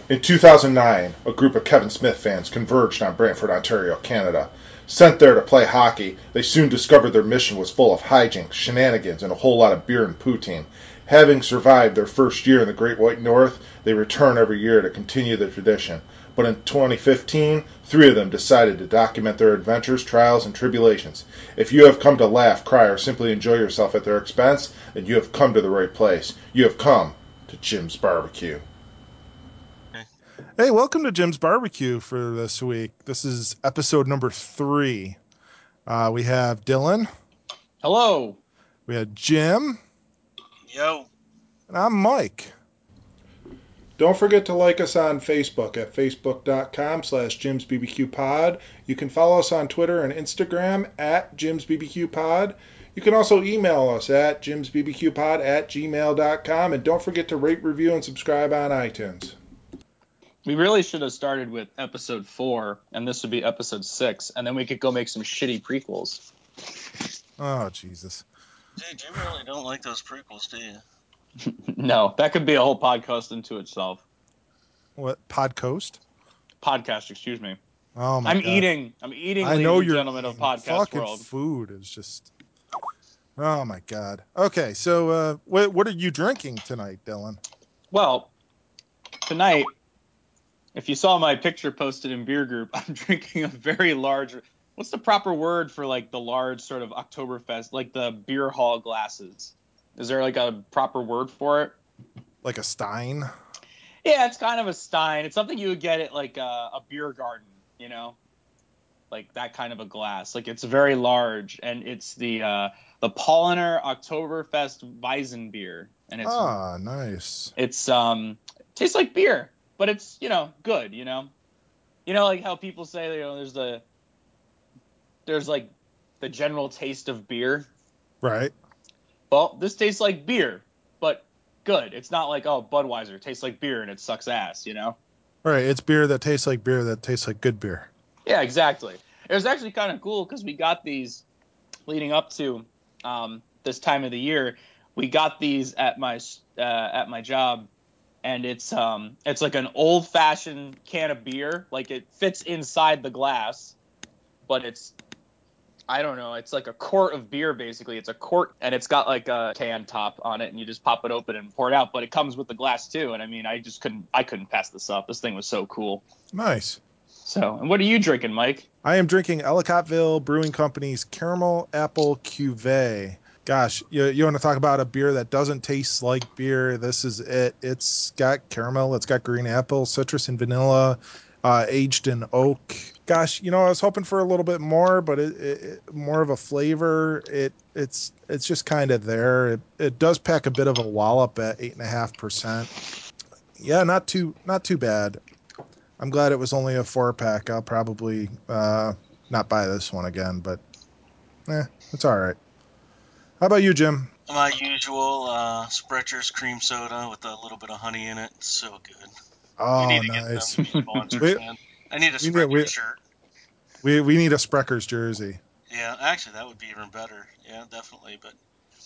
In 2009, a group of Kevin Smith fans converged on Brantford, Ontario, Canada. Sent there to play hockey, they soon discovered their mission was full of hijinks, shenanigans, and a whole lot of beer and poutine. Having survived their first year in the Great White North, they return every year to continue the tradition. But in 2015, three of them decided to document their adventures, trials, and tribulations. If you have come to laugh, cry, or simply enjoy yourself at their expense, then you have come to the right place. You have come to Jim's Barbecue. Hey, welcome to Jim's Barbecue for this week. This is episode number 3. We have Dylan. Hello. We had Jim. Yo. And I'm Mike. Don't forget to like us on Facebook at facebook.com/JimsBBQPod. You can follow us on Twitter and Instagram at JimsBBQPod. You can also email us at JimsBBQPod@gmail.com. And don't forget to rate, review, and subscribe on iTunes. We really should have started with episode 4, and this would be episode 6, and then we could go make some shitty prequels. Oh, Jesus. Dude, you really don't like those prequels, do you? No, that could be a whole podcast into itself. What? Podcoast? Podcast, excuse me. Oh, my I'm God. eating, I know ladies and you're gentlemen of podcast fucking world. food is just... Oh, my God. Okay, so what are you drinking tonight, Dylan? Well, tonight, if you saw my picture posted in Beer Group, I'm drinking a very large... What's the proper word for, like, the large sort of Oktoberfest, like the beer hall glasses? Is there, like, a proper word for it? Like a Stein? Yeah, it's kind of a Stein. It's something you would get at, like, a beer garden, you know? Like, that kind of a glass. Like, it's very large, and it's the Paulaner Oktoberfest Weizenbier. And it's... Nice. It's, tastes like beer, but it's, good, You know, like, how people say, there's like the general taste of beer. Right. Well, this tastes like beer, but good. It's not like, oh, Budweiser tastes like beer and it sucks ass, Right. It's beer that tastes like good beer. Yeah, exactly. It was actually kind of cool because we got these leading up to this time of the year. We got these at my job, and it's like an old fashioned can of beer. Like, it fits inside the glass, but it's, I don't know, it's like a quart of beer, basically. It's a quart, and it's got like a can top on it, and you just pop it open and pour it out, but it comes with the glass too. And I mean, I couldn't pass this up. This thing was so cool. Nice. So, and what are you drinking, Mike? I am drinking Ellicottville Brewing Company's Caramel Apple Cuvée. Gosh, you want to talk about a beer that doesn't taste like beer? This is it. It's got caramel, it's got green apple, citrus, and vanilla, aged in oak. Gosh, I was hoping for a little bit more, but it more of a flavor. It's just kind of there. It does pack a bit of a wallop at 8.5%. Yeah, not too bad. I'm glad it was only a 4-pack. I'll probably not buy this one again, but it's all right. How about you, Jim? My usual Sprecher's cream soda with a little bit of honey in it. It's so good. Oh, we need to nice. get them sponsors, we, man. I need a we Sprecher need shirt. we need a Sprecher's jersey. Yeah, actually, that would be even better. Yeah, definitely. But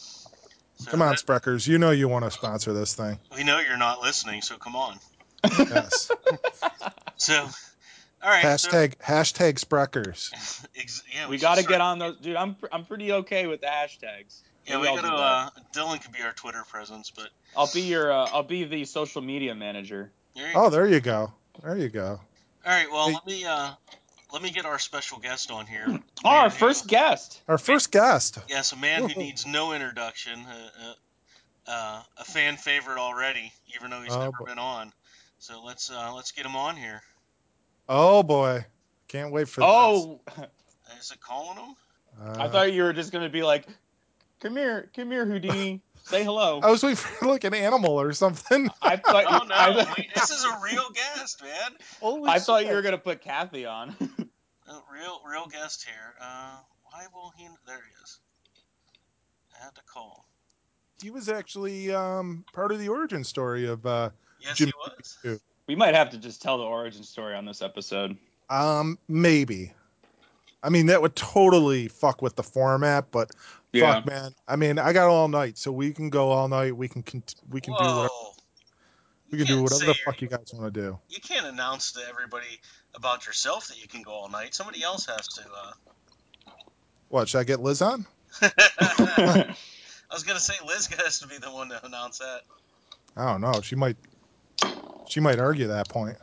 come on, Spreckers. You know you want to sponsor this thing. We know you're not listening, so come on. Yes. So, all right. Hashtag Spreckers. Yeah, we got to get on those, dude. I'm pretty okay with the hashtags. Yeah, Maybe we got to. Dylan could be our Twitter presence, but I'll be the social media manager. There you go. There you go. All right. Well, let me get our special guest on here. Our first guest. Our first guest. Yes, a man who needs no introduction. A fan favorite already, even though he's never been on. So let's get him on here. Oh boy, can't wait for this. Is it calling him? I thought you were just gonna be like, come here, Houdini, say hello. I was waiting for like an animal or something. I thought. Oh no, this is a real guest, man. I thought you were gonna put Kathy on. real guest here. Why will he? There he is. I had to call. He was actually part of the origin story of yes, Jim. He was. We might have to just tell the origin story on this episode. Maybe. I mean, that would totally fuck with the format, but fuck, man. I mean, I got all night, so we can go all night. We can do whatever. We can do can't whatever the say- fuck you guys want to do. You can't announce to everybody about yourself that you can go all night. Somebody else has to. What, should I get Liz on? I was gonna say Liz has to be the one to announce that. I don't know. She might argue that point.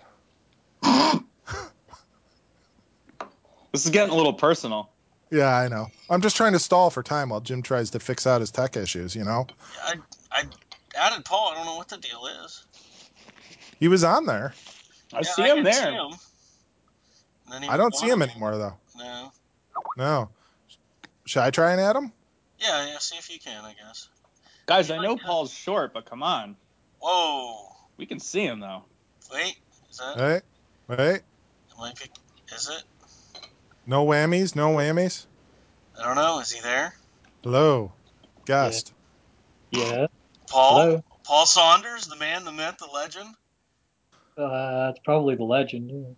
This is getting a little personal. Yeah, I know. I'm just trying to stall for time while Jim tries to fix out his tech issues, you know? I added Paul. I don't know what the deal is. He was on there. I see him didn't there. see him. And then he I was don't see gone him again. anymore, though. No. No. Should I try and add him? Yeah, see if you can, I guess. Guys, I know Paul's short, but come on. Whoa. We can see him, though. Wait, is that? Hey. It might be. Is it? No whammies? No whammies? I don't know. Is he there? Hello. Guest. Yeah. Paul? Hello. Paul Saunders, the man, the myth, the legend? It's probably the legend.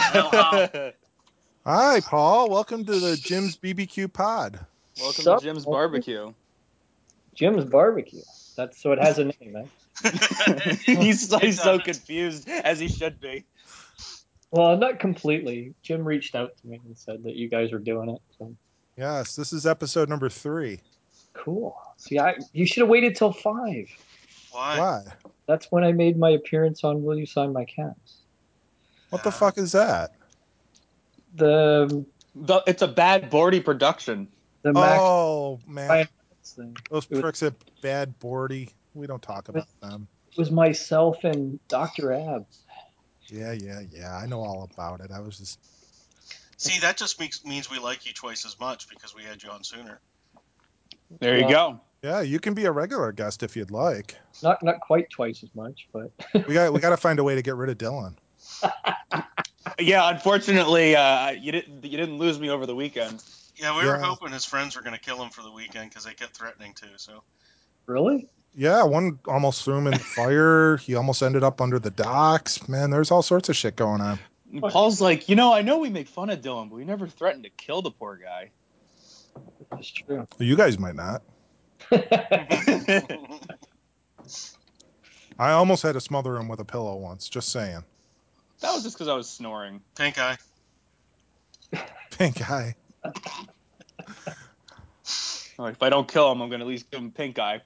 Hi, Paul. Welcome to the Jim's BBQ pod. Welcome Sup, to Jim's Paul? barbecue. Jim's Barbecue. So it has a name, eh? He's so confused, as he should be. Well, not completely. Jim reached out to me and said that you guys were doing it. So Yes, this is episode number 3. cool. See, you should have waited till 5. Why? That's when I made my appearance on Will You Sign My Cats? What the fuck is that? It's a Bad Bordy production. The Max Oh, man. Ryan thing. Those pricks at Bad Bordy. We don't talk about them. It was myself and Dr. Abs. Yeah. I know all about it. I was just... See, that just means we like you twice as much because we had you on sooner. There you go. Yeah, you can be a regular guest if you'd like. Not quite twice as much, but we got to find a way to get rid of Dylan. Yeah, unfortunately, you didn't lose me over the weekend. Yeah, we were hoping his friends were going to kill him for the weekend because they kept threatening to. So. Really? Yeah, one almost threw him in the fire. He almost ended up under the docks. Man, there's all sorts of shit going on. Paul's like, I know we make fun of Dylan, but we never threatened to kill the poor guy. That's true. You guys might not. I almost had to smother him with a pillow once, just saying. That was just because I was snoring. Pink eye. Pink eye. Like, if I don't kill him, I'm going to at least give him pink eye.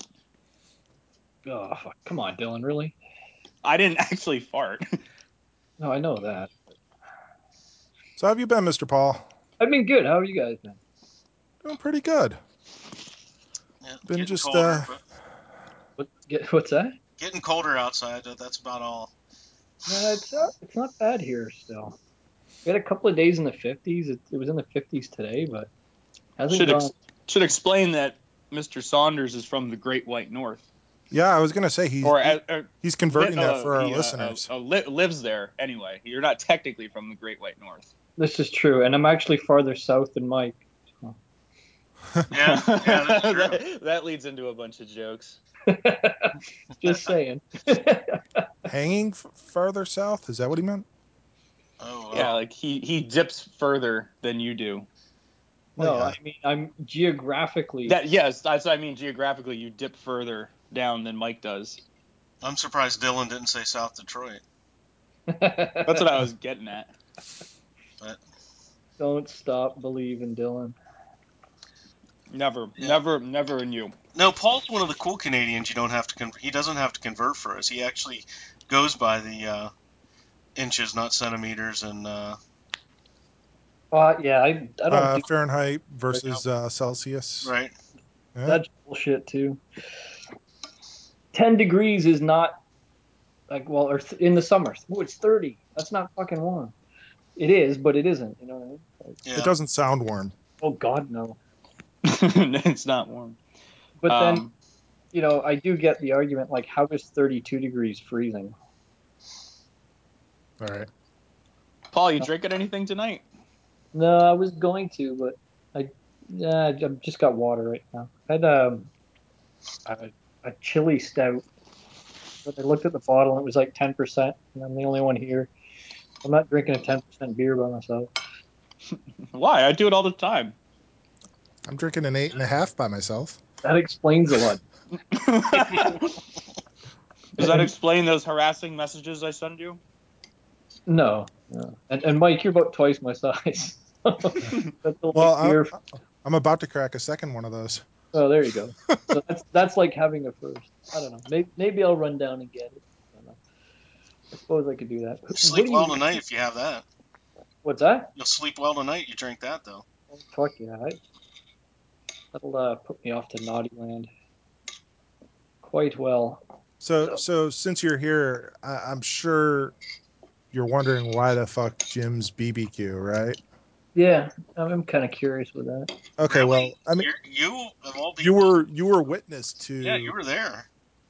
Oh, come on, Dylan, really? I didn't actually fart. No, I know that. So how have you been, Mr. Paul? I've been good. How have you guys been? Doing pretty good. Yeah, Been just colder, What's that? Getting colder outside. That's about all. No, it's not bad here still. We had a couple of days in the 50s. It was in the 50s today, but hasn't gone. Should explain that Mr. Saunders is from the Great White North. Yeah, I was gonna say he's converting that for our listeners. Lives there anyway. You're not technically from the Great White North. This is true, and I'm actually farther south than Mike. So. Yeah, that's true. that leads into a bunch of jokes. Just saying. Hanging farther south? Is that what he meant? Oh, wow. Yeah, like he dips further than you do. No, I mean I'm geographically. Yes, that's what I mean. Geographically, you dip further down than Mike does. I'm surprised Dylan didn't say South Detroit. That's what I was getting at. But don't stop believing, Dylan. Never in you. No, Paul's one of the cool Canadians. You don't have to. He doesn't have to convert for us. He actually goes by the inches, not centimeters, and. Yeah, I don't do Fahrenheit versus Celsius. Right. Yeah. That's bullshit too. 10 degrees is not or in the summer. Oh, it's 30. That's not fucking warm. It is, but it isn't. You know what I mean? Yeah. It doesn't sound warm. Oh God, no. It's not warm. But then, I do get the argument. Like, how is 32 degrees freezing? All right. Paul, you drinking anything tonight? No, I was going to, but I just got water right now. I had a chili stout, but I looked at the bottle and it was like 10%, and I'm the only one here. I'm not drinking a 10% beer by myself. Why? I do it all the time. I'm drinking an 8.5 by myself. That explains a lot. Does that explain those harassing messages I send you? No. And Mike, you're about twice my size. That's a Well, light beer. I'm about to crack a second one of those. Oh, there you go. So that's like having a first. I don't know. Maybe I'll run down and get it. I don't know. I suppose I could do that. You What sleep do well you? tonight if you have that. What's that? You'll sleep well tonight. You drink that though. Oh, fuck yeah! That'll put me off to Naughty Land quite well. So since you're here, I'm sure you're wondering why the fuck Jim's BBQ, right? Yeah, I'm kind of curious with that. Okay, Really? well, I mean, You of all people. you were witness Yeah, you were there.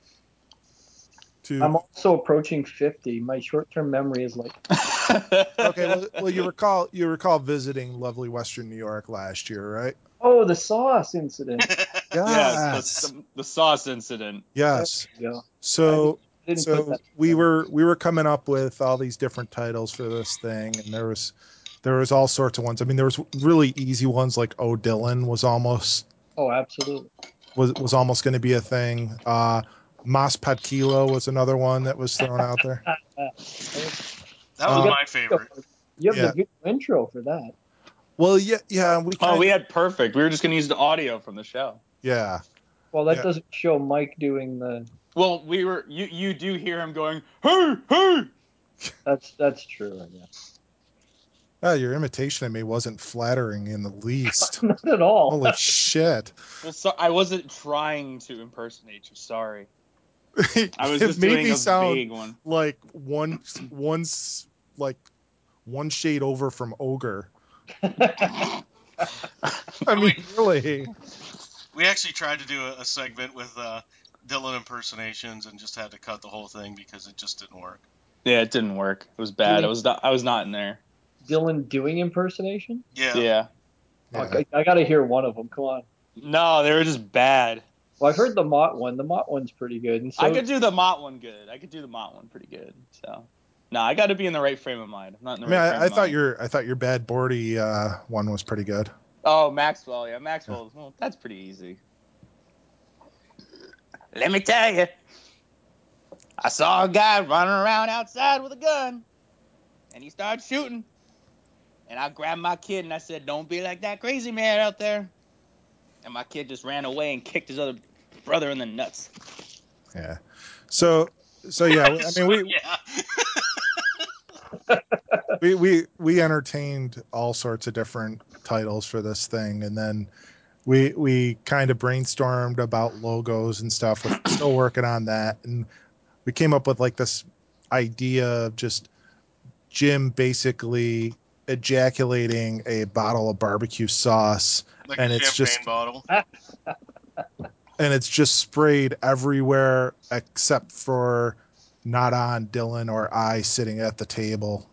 I'm also approaching 50. My short-term memory is like. Okay, well, you recall visiting lovely Western New York last year, right? Oh, the sauce incident. Yes. The sauce incident. Yes. There you go. So I didn't put that we together. were coming up with all these different titles for this thing, and there was all sorts of ones. I mean, there was really easy ones like Oh Dylan Oh, absolutely. was almost going to be a thing. Mas Pat Kilo was another one that was thrown out there. That was my favorite. You have Yeah. the video intro for that. Well, yeah, we had perfect. We were just going to use the audio from the show. Yeah. Well, that doesn't show Mike doing the. Well, you do hear him going, hey, hey. That's true, I guess. Your imitation of me wasn't flattering in the least. Not at all. Holy shit. Well, so I wasn't trying to impersonate you. Sorry. I was It just made doing me a sound vague one. like one shade over from ogre. I mean, really. We actually tried to do a segment with Dylan impersonations and just had to cut the whole thing because it just didn't work. Yeah, it didn't work. It was bad. I was not in there. Dylan doing impersonation? Yeah. Okay, I got to hear one of them. Come on. No, they were just bad. Well, I've heard the Mott one. The Mott one's pretty good. And so I could do the Mott one good. I could do the Mott one pretty good. So, no, I got to be in the right frame of mind. I'm not in the right frame of mind. I thought your Bad Bordy one was pretty good. Oh, Maxwell. Yeah, Maxwell. Yeah. Well, that's pretty easy. Let me tell you, I saw a guy running around outside with a gun, and he started shooting. And I grabbed my kid and I said, "Don't be like that crazy man out there." And my kid just ran away and kicked his other brother in the nuts. Yeah. So yeah, I mean we entertained all sorts of different titles for this thing, and then we kind of brainstormed about logos and stuff. We're still working on that, and we came up with like this idea of just Jim basically ejaculating a bottle of barbecue sauce, like and a it's champagne just bottle. and it's just sprayed everywhere except for not on Dylan or I sitting at the table.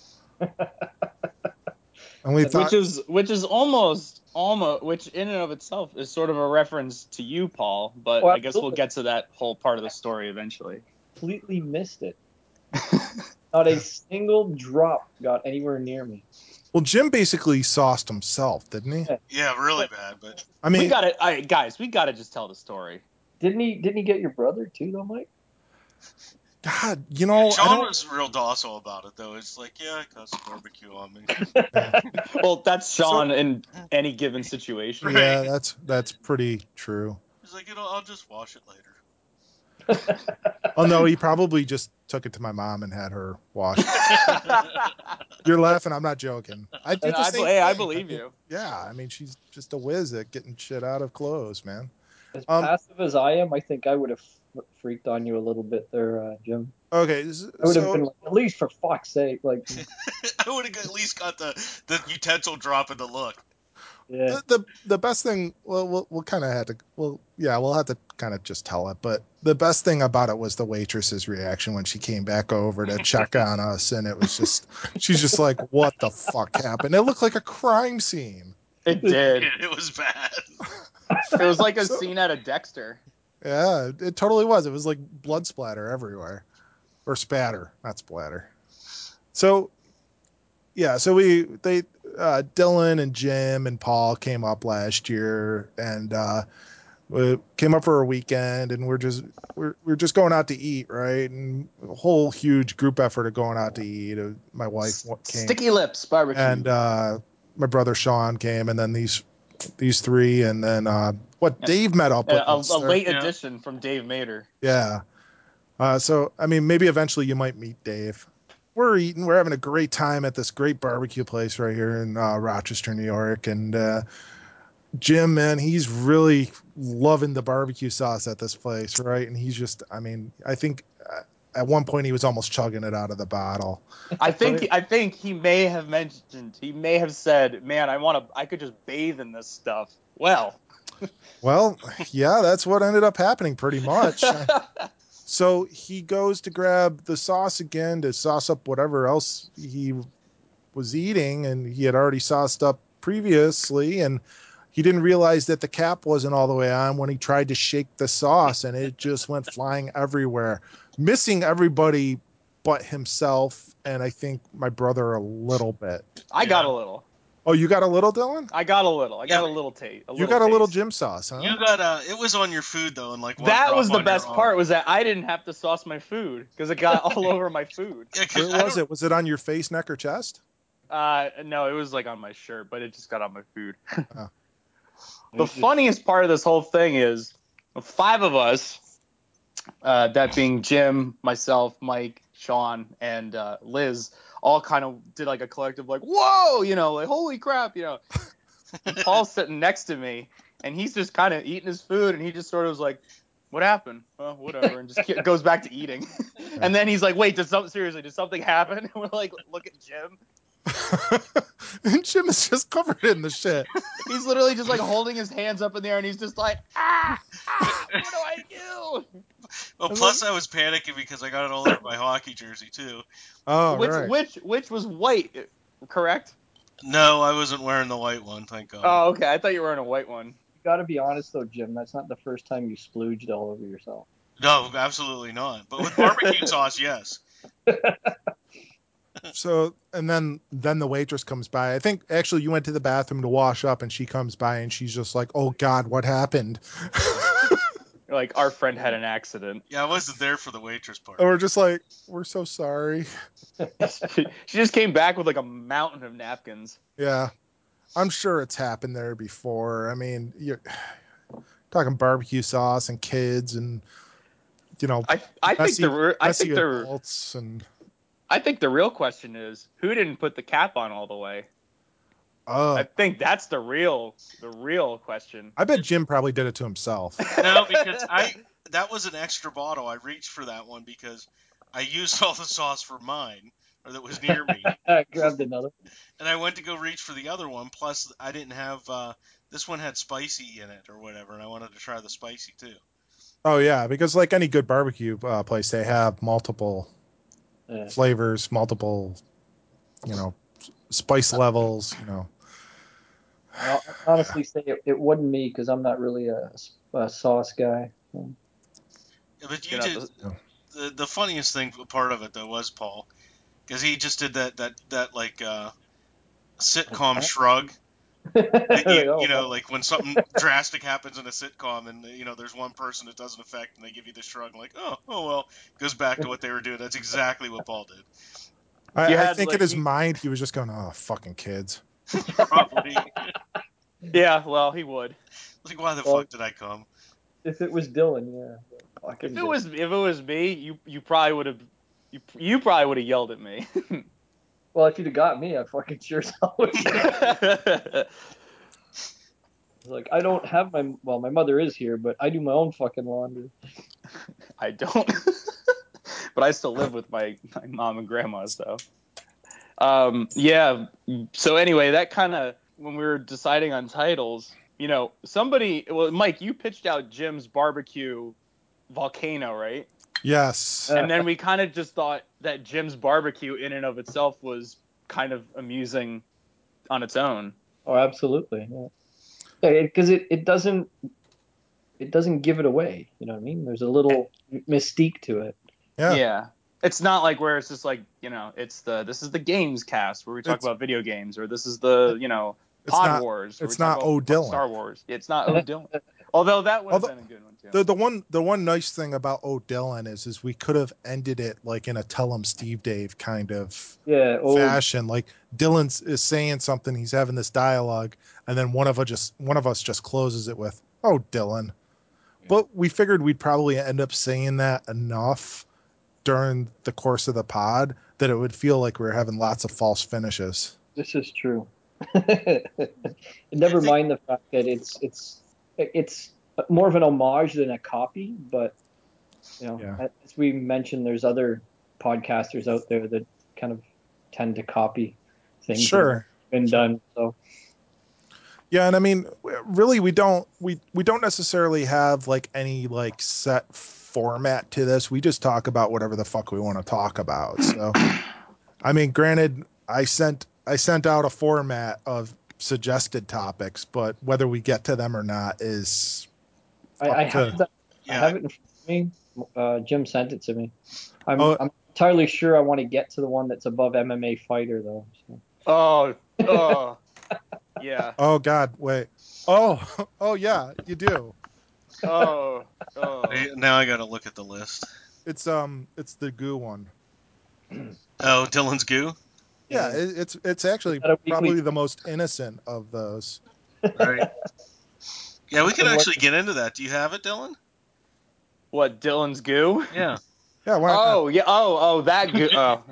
And we thought, which is almost which in and of itself is sort of a reference to you, Paul. But I guess we'll get to that whole part of the story eventually. Completely missed it. Not a single drop got anywhere near me. well, Jim basically sauced himself, didn't he? Yeah, really bad. But I mean, we got it, guys. We got to just tell the story. Didn't he get your brother too, though, Mike? God, you know, Sean was real docile about it, though. It's like, yeah, I got some barbecue on me. Yeah. Well, that's Sean in any given situation. Right. Yeah, that's pretty true. He's like, I'll just wash it later. Oh no, he probably just took it to my mom and had her wash it. You're laughing. I'm not joking. I do the same thing. I believe you. Yeah, I mean, she's just a whiz at getting shit out of clothes, man. As passive as I am, I think I would have freaked on you a little bit there, Jim. Okay, I would have been like, at least for fuck's sake, like. I would have at least got the utensil drop in the look. Yeah. The best thing, well, we'll kind of have to, we'll have to kind of just tell it. But the best thing about it was the waitress's reaction when she came back over to check on us, and it was just, she's just like, "What the fuck happened?" It looked like a crime scene. It did. It was bad. It was like a scene out of Dexter. Yeah, it totally was. It was like blood splatter everywhere, or spatter, not splatter. So, yeah, so Dylan and Jim and Paul came up last year, and we came up for a weekend, and we're just going out to eat, right? And a whole huge group effort of going out to eat. My wife came, Sticky Lips barbecue, and my brother Sean came, and then these three, and then Dave met up with us. A late addition from Dave Mater. Yeah. So I mean, maybe eventually you might meet Dave. We're eating. We're having a great time at this great barbecue place right here in Rochester, New York, and Jim, man, he's really loving the barbecue sauce at this place, right? And he's just, I mean, I think at one point he was almost chugging it out of the bottle. I think he may have said, "Man, I could just bathe in this stuff." Well, yeah, that's what ended up happening pretty much. So he goes to grab the sauce again to sauce up whatever else he was eating, and he had already sauced up previously, and he didn't realize that the cap wasn't all the way on when he tried to shake the sauce, and it just went flying everywhere, missing everybody but himself, and I think my brother a little bit. I got a little. Oh, you got a little, Dylan? I got a little. I got a little taste. You got a little Jim sauce, huh? You got it was on your food though, and like that was the best part was that I didn't have to sauce my food because it got all over my food. Yeah, where was it? Was it on your face, neck, or chest? No, it was like on my shirt, but it just got on my food. Oh. The funniest part of this whole thing is 5 of us, that being Jim, myself, Mike, Sean, and Liz, all kind of did like a collective like, whoa, like holy crap, And Paul's sitting next to me, and he's just kind of eating his food, and he just sort of was like, what happened? Well, whatever, and just goes back to eating. And then he's like, wait, did something happen? And we're like, look at Jim. And Jim is just covered in the shit. He's literally just like holding his hands up in the air, and he's just like, what do I do? Well, plus I was panicking because I got it all over my hockey jersey too. Oh, which was white, correct? No, I wasn't wearing the white one, thank God. Oh, okay. I thought you were wearing a white one. You got to be honest though, Jim. That's not the first time you splooged all over yourself. No, absolutely not. But with barbecue sauce, yes. So, and then the waitress comes by. I think actually you went to the bathroom to wash up, and she comes by, and she's just like, "Oh God, what happened?" Like, our friend had an accident. Yeah, I wasn't there for the waitress part. And we're just like, we're so sorry. She just came back with like a mountain of napkins. Yeah, I'm sure it's happened there before. I mean, you're talking barbecue sauce and kids, and I think the real question is, who didn't put the cap on all the way? I think that's the real question. I bet Jim probably did it to himself. No, because that was an extra bottle. I reached for that one because I used all the sauce for mine, or that was near me. I grabbed another. And I went to go reach for the other one. Plus, I didn't have this one had spicy in it or whatever, and I wanted to try the spicy too. Oh yeah, because like any good barbecue place, they have multiple flavors, multiple, spice levels. I'll honestly say it wasn't me because I'm not really a sauce guy. Yeah, but you did. The funniest thing, part of it though, was Paul, because he just did that like sitcom shrug. Like when something drastic happens in a sitcom, and there's one person it doesn't affect, and they give you the shrug, like, oh well, goes back to what they were doing. That's exactly what Paul did. I think in his mind he was just going, "Oh, fucking kids." Probably. Yeah, well, he would. Like, why the fuck did I come? If it was Dylan, yeah. If it was me, you probably would have yelled at me. Well, if you'd have got me, I fucking sure would. Like, I don't have my mother is here, but I do my own fucking laundry. I don't. But I still live with my mom and grandma, so. Yeah. So anyway, that kind of, when we were deciding on titles, Mike, you pitched out Jim's Barbecue Volcano, right? Yes. And then we kind of just thought that Jim's Barbecue in and of itself was kind of amusing on its own. Oh, absolutely. Yeah. Because it doesn't give it away. You know what I mean? There's a little mystique to it. Yeah. It's not like where it's just like, this is the games cast where we talk about video games, or this is the, Pod Wars. It's not Dylan. Star Wars. It's not Dylan. Although that would have been a good one too. The one nice thing about Dylan is we could have ended it like in a Tell 'em Steve Dave kind of fashion. Like Dylan is saying something, he's having this dialogue, and then one of us just closes it with, "Oh, Dylan." Yeah. But we figured we'd probably end up saying that enough during the course of the pod that it would feel like we were having lots of false finishes. This is true. Never mind the fact that it's more of an homage than a copy, but as we mentioned, there's other podcasters out there that kind of tend to copy things that have been done. So yeah, and I mean, really, we don't necessarily have like any like set format to this. We just talk about whatever the fuck we want to talk about. So, I mean, granted, I sent out a format of suggested topics, but whether we get to them or not is I have it in front of me. Jim sent it to me. I'm entirely sure I want to get to the one that's above MMA Fighter though. So. Oh, yeah. Oh God, wait. Oh yeah, you do. Oh. Now I got to look at the list. It's the goo one. Oh, Dylan's goo. Yeah, it's actually probably the most innocent of those. Right. Yeah, we can actually get into that. Do you have it, Dylan? What, Dylan's goo? Yeah. Yeah. Why not? Yeah. Oh, that goo. Oh.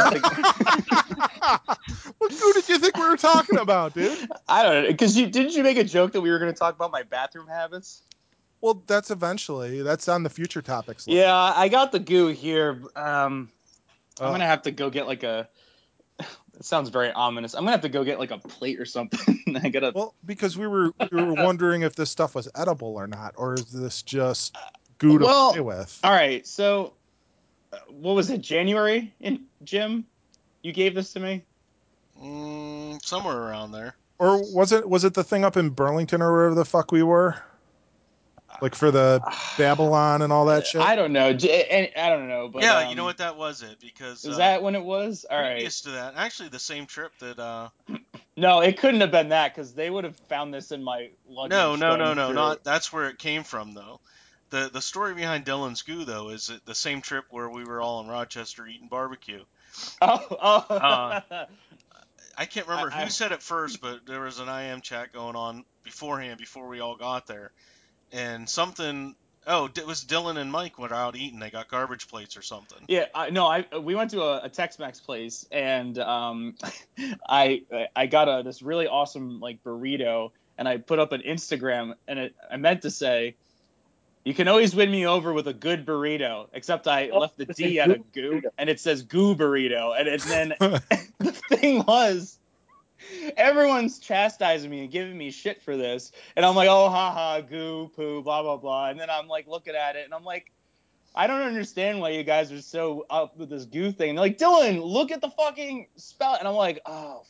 What goo did you think we were talking about, dude? I don't know. Because didn't you make a joke that we were going to talk about my bathroom habits? Well, that's on the future topics list. Yeah, I got the goo here. I'm gonna have to go get like a. It sounds very ominous. I'm gonna have to go get like a plate or something. I gotta. Well, because we were wondering if this stuff was edible or not, or is this just goo to play with? All right. So, what was it? January Jim? You gave this to me. Somewhere around there. Or was it the thing up in Burlington or wherever the fuck we were? Like for the Babylon and all that shit? I don't know. I don't know. But yeah, you know what? That was it. Because is that when it was? All previous to that, actually, the same trip that. No, it couldn't have been that because they would have found this in my luggage. No. Not that's where it came from though. The story behind Dylan's goo though is the same trip where we were all in Rochester eating barbecue. Oh. I can't remember who said it first, but there was an IM chat going on beforehand before we all got there, and something. Oh, it was Dylan and Mike went out eating. They got garbage plates or something. Yeah, we went to a Tex-Mex place, and I got this really awesome like burrito, and I put up an Instagram, and I meant to say, you can always win me over with a good burrito, except I left the D out of goo, and it says goo burrito, and then the thing was, everyone's chastising me and giving me shit for this, and I'm like, oh, haha, goo, poo, blah, blah, blah, and then I'm like looking at it, and I'm like, I don't understand why you guys are so up with this goo thing. They're like, Dylan, look at the fucking spell, and I'm like, oh,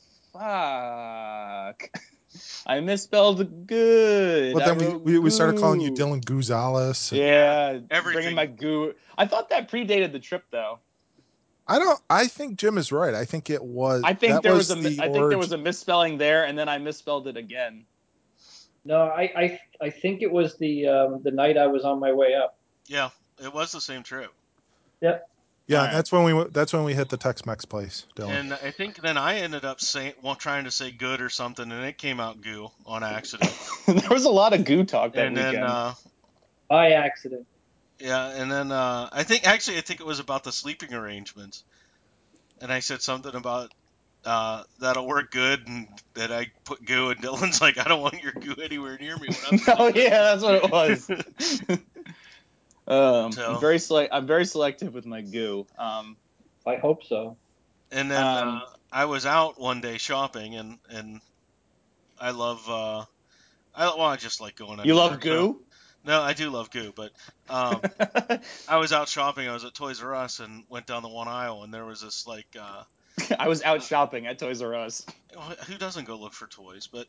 fuck. I misspelled good. But then we started calling you Dylan Gonzalez. Yeah, everything. Bringing my goo. I thought that predated the trip, though. I think Jim is right. I think it was. I think there was a misspelling there, and then I misspelled it again. No, I think it was the night I was on my way up. Yeah, it was the same trip. Yep. Yeah, right. That's when we hit the Tex-Mex place, Dylan. And I think then I ended up trying to say good or something, and it came out goo on accident. There was a lot of goo talk that weekend. By accident. Yeah, and then I think it was about the sleeping arrangements, and I said something about that'll work good, and that I put goo, and Dylan's like, I don't want your goo anywhere near me when I'm sleeping. Oh yeah, that's what it was. I'm very selective with my goo. I hope so. And then I was out one day shopping, and I love I just like going anywhere. You love goo? No, I do love goo, but I was out shopping. I was at Toys R Us and went down the one aisle, and there was this like. I was out shopping at Toys R Us. Who doesn't go look for toys? But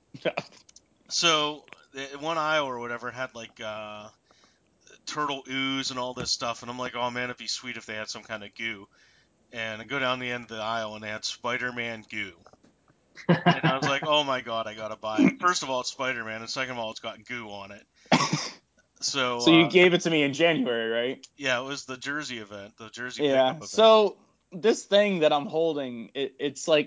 so one aisle or whatever had like turtle ooze and all this stuff, and I'm like, oh man, it'd be sweet if they had some kind of goo. And I go down the end of the aisle, and they had Spider-Man goo. And I was like, oh my god, I gotta buy it. First of all, it's Spider-Man, and second of all, it's got goo on it. So you gave it to me in January, right? Yeah, it was the Jersey event, the Jersey Yeah. pickup event. So this thing that I'm holding, it's like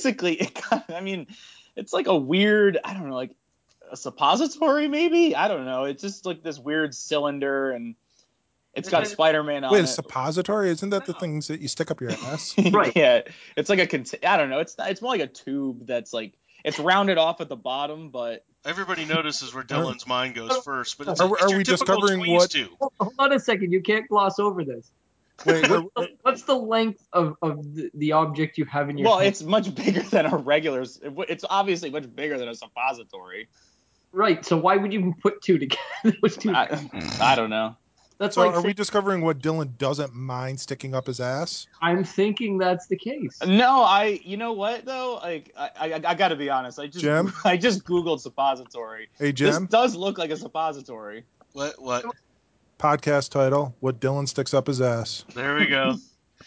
it's like a weird, I don't know, like a suppository maybe. I don't know. It's just like this weird cylinder, and it's got Spider-Man on Wait, a it. suppository? Isn't that the things that you stick up your ass? Right. Yeah, it's like I don't know. It's more like a tube that's like it's rounded off at the bottom, but Everybody notices where Dylan's mind goes first, but it's Are your we typical discovering squeeze what- tube. Hold on a second. You can't gloss over this. Wait, What's the length of the object you have in your hand? it's much bigger than a regular. It's obviously much bigger than a suppository. Right. So why would you put two together? Those two. I don't know. That's so like are we saying, discovering what Dylan doesn't mind sticking up his ass? I'm thinking that's the case. No, you know what though? Like, I got to be honest. Jim? I just googled suppository. Hey, This Jim? does look like a suppository. What? Podcast title, What Dylan Sticks Up His Ass. There we go.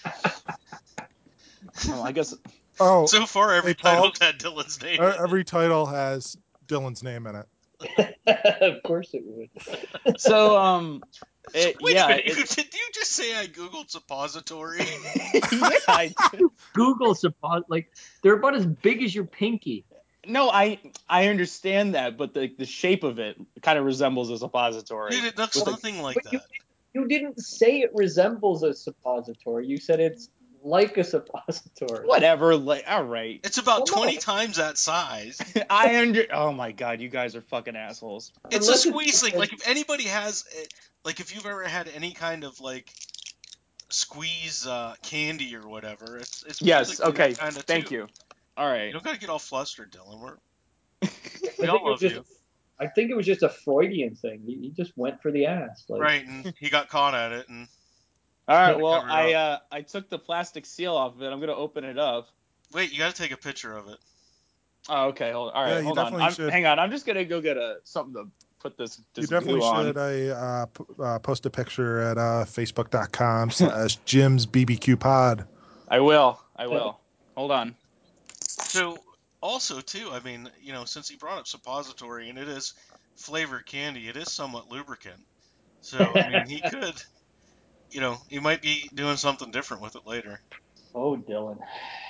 Well, I guess. Oh, So far, every hey, Paul. title's had Dylan's name. Every title has Dylan's name in it. Of course it would. So Wait a minute, it, did you just say I googled suppository? yeah, I do. Google like they're about as big as your pinky. No, I understand that, but the shape of it kind of resembles a suppository. Dude, it looks nothing like But that. you didn't say it resembles a suppository. You said it's like a suppository. Whatever. Like, all right. It's about Well, no. 20 times that size. Oh my god, you guys are fucking assholes. It's Unless a it's squeeze thing. because- Like, if anybody has, like, if you've ever had any kind of, like, squeeze candy or whatever, it's Yes. basically Okay. that kind of Thank tube. you. All right. You don't gotta get all flustered, Dylan. I We think all it was love just you. I think it was just a Freudian thing. He just went for the ass. Like, Right, and he got caught at it, and All right. Well, Cover it I took the plastic seal off of it. I'm gonna open it up. wait, you gotta take a picture of it. Oh, okay. All right. Yeah, you Hold on. definitely should. Hang on. I'm just gonna go get something to put this You definitely goo on. should. I post a picture at facebook.com/JimsBBQPod. I will. Hold on. So, also, too, I mean, since he brought up suppository, and it is flavored candy, it is somewhat lubricant. So, I mean, he could, he might be doing something different with it later. oh, Dylan.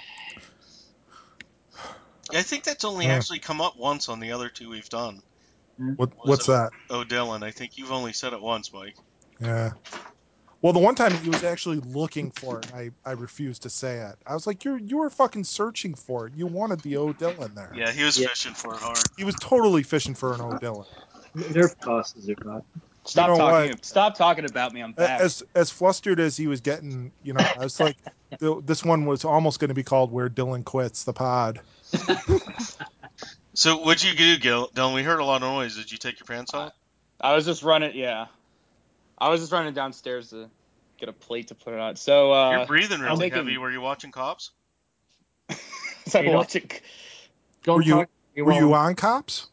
I think that's only actually come up once on the other two we've done. What's that? Oh, Dylan, I think you've only said it once, Mike. Yeah. Well, the one time he was actually looking for it, I refused to say it. I was like, you were fucking searching for it. You wanted the O Dylan there. Yeah, he was fishing for it hard. He was totally fishing for an O Dylan. Their bosses are not. Stop know talking. what? Stop talking about me. I'm back. As flustered as he was getting, I was like, this one was almost going to be called "Where Dylan Quits the Pod." So, what'd you do, Dylan? We heard a lot of noise. Did you take your pants off? I was just running. Yeah, I was just running downstairs to get a plate to put it on. So You're breathing really making- heavy. Were you watching Cops? so I'm watching. Don't Were you- talk. Were you on Cops?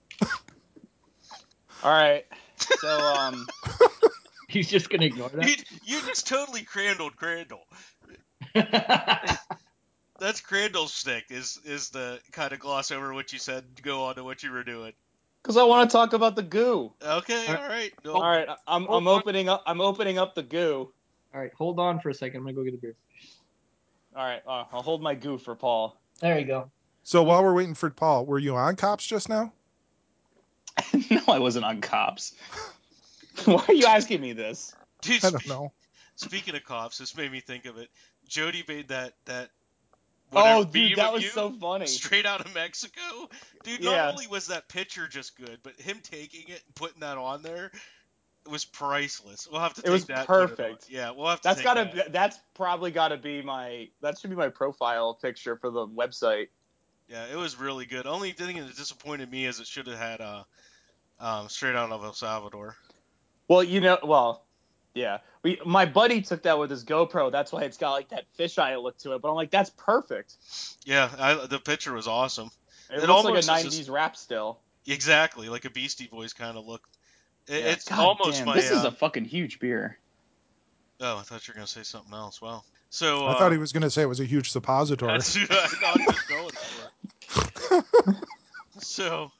All right. So He's just gonna ignore You just totally Crandalled Crandall. that. That's Crandall's stick. Is the kind of gloss over what you said to go on to what you were doing. because I want to talk about the goo. Okay, all right. No, All right, I'm opening up. I'm opening up the goo. All right, hold on for a second. I'm gonna go get a beer. All right, I'll hold my goo for Paul. There you go. So while we're waiting for Paul, were you on Cops just now? No, I wasn't on Cops. Why are you asking me this? dude, I don't know. Speaking of Cops, this made me think of it. Jody made that Oh, whatever dude, beam that of was you so funny. straight out of Mexico. Dude, Yeah. not only was that picture just good, but him taking it and putting that on there, it was priceless. We'll have to It take was that. Put it on. perfect. Yeah, we'll have to take that. That's probably gotta be that should be my profile picture for the website. Yeah, it was really good. Only thing that disappointed me is it should have had straight out of El Salvador. Well, yeah. My buddy took that with his GoPro. That's why it's got like that fisheye look to it. But I'm like, that's perfect. Yeah, the picture was awesome. It looks like a almost is 90s rap still. Exactly, like a Beastie Boys kind of look. Yeah. It's God almost damn, my. this is a fucking huge beer. Oh, I thought you were gonna say something else. Wow. So I thought he was going to say it was a huge suppository. that's what I thought he was going for. So,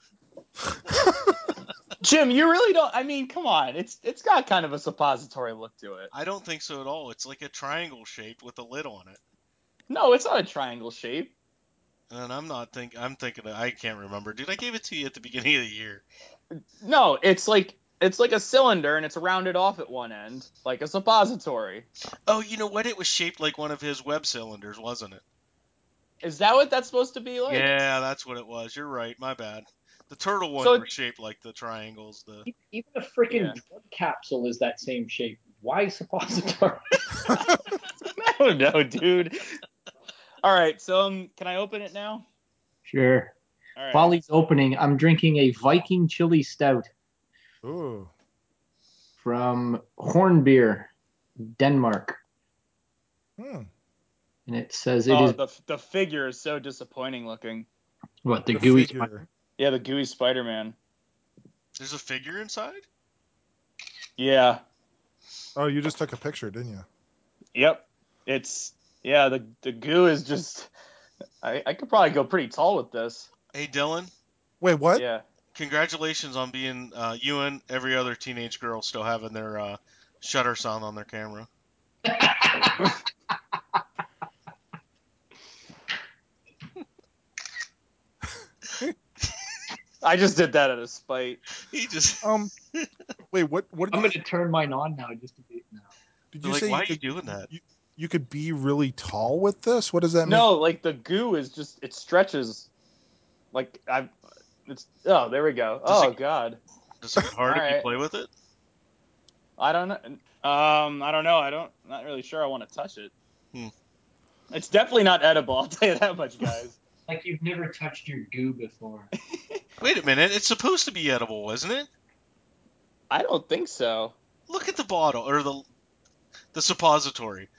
Jim, you really don't. I mean, come on. It's got kind of a suppository look to it. I don't think so at all. It's like a triangle shape with a lid on it. No, it's not a triangle shape. And I'm thinking I can't remember. Dude, I gave it to you at the beginning of the year. No, it's like a cylinder and it's rounded off at one end, like a suppository. Oh, you know what? It was shaped like one of his web cylinders, wasn't it? Is that what that's supposed to be like? Yeah, that's what it was. You're right. My bad. The turtle ones So were shaped like the triangles. Even a freaking Yeah. drug capsule is that same shape. Why suppository? I don't know, dude. All right, so can I open it now? Sure. All right. While he's opening, I'm drinking a Viking Chili Stout Ooh. from Hornbeer, Denmark. Hmm. And it says it is the figure is so disappointing looking. what the The gooey figure. Yeah, the gooey Spider-Man. There's a figure inside? Yeah. Oh, you just took a picture, didn't you? Yep. It's the goo is just I could probably go pretty tall with this. Hey, Dylan. Wait, what? Yeah. Congratulations on being you and every other teenage girl still having their shutter sound on their camera. I just did that out of spite. He just Wait, what did I'm you, going to turn mine on now just to be now. did they're you like, say why you are you could doing that? you could be really tall with this? What does that mean? No, like the goo is just it stretches. Like there we go. Does Oh it- God. Does it get hard All if you right. play with it? I don't know. I don't know. I'm not really sure I want to touch it. Hmm. It's definitely not edible. I'll tell you that much, guys. Like you've never touched your goo before. Wait a minute, it's supposed to be edible, isn't it? I don't think so. Look at the bottle or the suppository.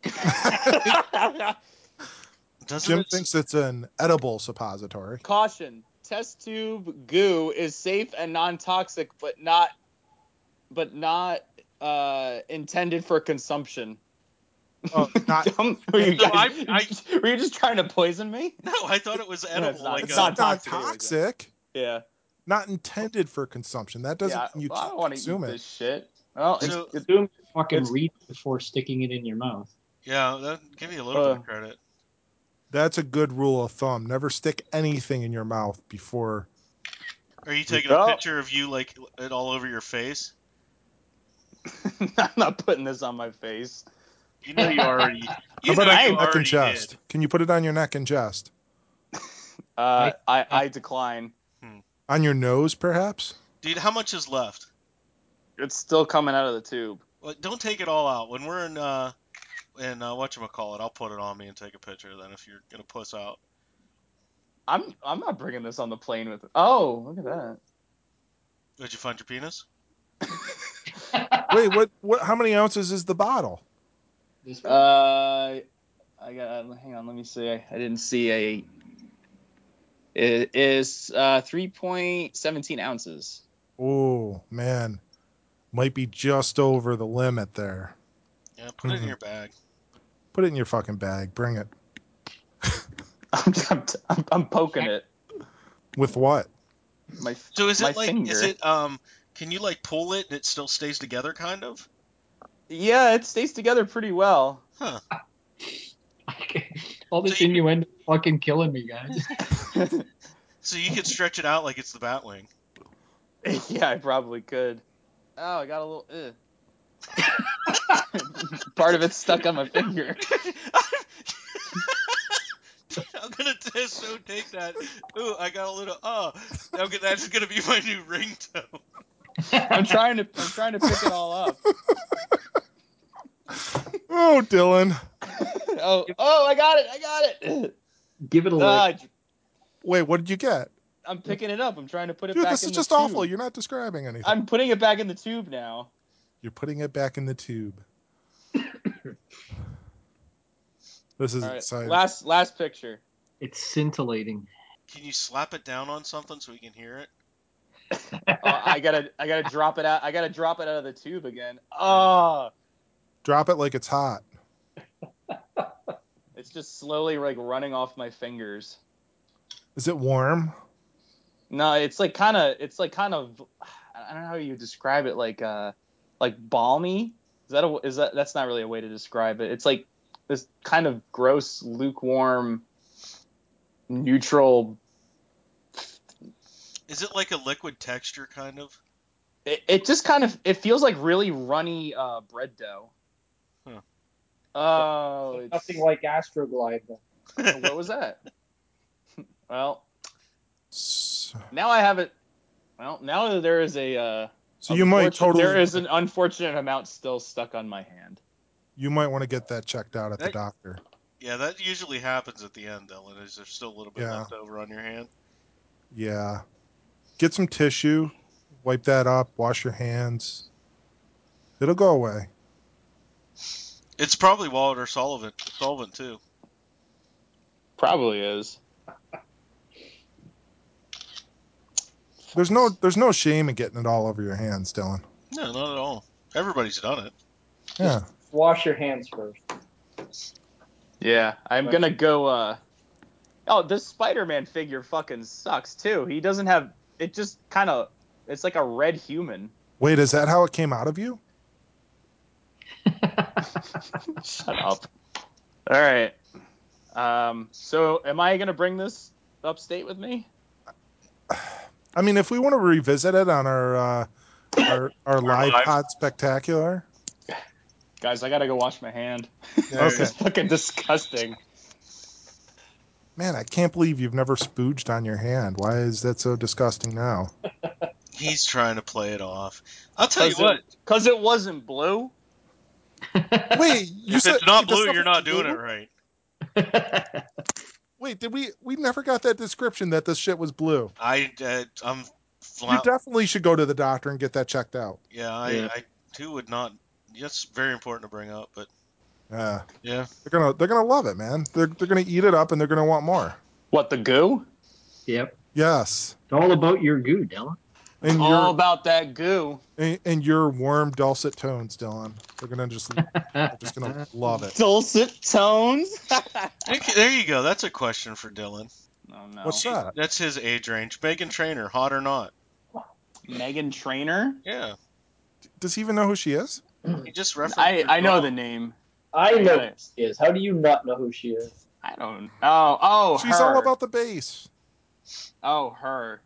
Doesn't Jim it? thinks it's an edible suppository. Caution: test tube goo is safe and non-toxic, but not intended for consumption. Oh, not. Were you So guys? Were you just trying to poison me? No, I thought it was No, edible. not. Like It's It's not non-toxic anyways, yeah. toxic. Yeah. Not intended for consumption. That doesn't Yeah. mean you Well, I can't don't want to consume eat it. this shit. Well, So Assume you fucking it's- read it before sticking it in your mouth. yeah, that give you a little bit of credit. That's a good rule of thumb. Never stick anything in your mouth before. Are you taking a Oh. picture of you like it all over your face? I'm not putting this on my face. You know you already. How You about know on you your neck and already chest? did. Can you put it on your neck and chest? I decline. On your nose, perhaps? Dude, how much is left? It's still coming out of the tube. Well, don't take it all out. When we're in whatchamacallit, I'll put it on me and take a picture then if you're gonna puss out. I'm not bringing this on the plane with. Oh, look at that. Did you find your penis? Wait, what? How many ounces is the bottle? This one? I got. Hang on, let me see. I didn't see a. It is 3.17 ounces. Oh man, might be just over the limit there. Yeah, put it in your bag. Put it in your fucking bag. Bring it. I'm poking it. With what? So is My it like finger. can you like pull it and it still stays together kind of? Yeah, it stays together pretty well. Huh. All this So you- innuendo is fucking killing me, guys. So you could stretch it out like it's the Batwing. Yeah, I probably could. Oh, I got a little. Part of it's stuck on my finger. I'm gonna so take that. Ooh, I got a little. Okay, that's gonna be my new ringtone. I'm trying to pick it all up. Oh, Dylan. Oh, I got it. Give it a lick. Wait, what did you get? I'm picking it up. I'm trying to put it Dude, back this in is the just tube. awful. You're not describing anything. I'm putting it back in the tube now. You're putting it back in the tube. This is All right, exciting. last picture. It's scintillating. Can you slap it down on something so we can hear it? I gotta drop it out. I gotta drop it out of the tube again. Oh, Drop it like it's hot. it's just slowly like running off my fingers. Is it warm? No, it's like kind of I don't know how you describe it, like balmy. That's not really a way to describe it. It's like this kind of gross, lukewarm, neutral. Is it like a liquid texture kind of? It just kind of feels like really runny bread dough. Huh. Oh, Nothing like Astroglide. What was that? Well, So now I have it. Well, now there is you might there is an unfortunate amount still stuck on my hand. You might want to get that checked out at the doctor. Yeah, that usually happens at the end, Dylan. Is there still a little bit left over on your hand? Yeah. Get some tissue, wipe that up, wash your hands. It'll go away. It's probably water solvent too. Probably is. There's no shame in getting it all over your hands, Dylan. No, not at all. Everybody's done it. Yeah. Just wash your hands first. Yeah, I'm gonna go. Oh, this Spider-Man figure fucking sucks too. He doesn't have. It just kind of. It's like a red human. Wait, is that how it came out of you? Shut up. All right. So, am I gonna bring this upstate with me? I mean, if we want to revisit it on our live pod spectacular. Guys, I gotta go wash my hand. Okay. This is fucking disgusting. Man, I can't believe you've never spooged on your hand. Why is that so disgusting now? He's trying to play it off. I'll tell you what. Because it wasn't blue. Wait, if it's not blue, you're not doing it right. Wait, we never got that description that this shit was blue. I'm You definitely should go to the doctor and get that checked out. Yeah, I too would not. That's very important to bring up, but yeah, they're gonna love it, man. They're gonna eat it up and they're gonna want more. What, the goo? Yep. Yes. It's all about your goo, Dylan. It's all about that goo. And your warm, dulcet tones, Dylan. They're just gonna love it. Dulcet tones. There you go. That's a question for Dylan. Oh no. What's that? That's his age range. Meghan Trainor, hot or not? Meghan Trainor? Yeah. Does he even know who she is? He just referenced. I know the name. I know who she is. How do you not know who she is? I don't. Oh, she's her. all about the bass. Oh, her.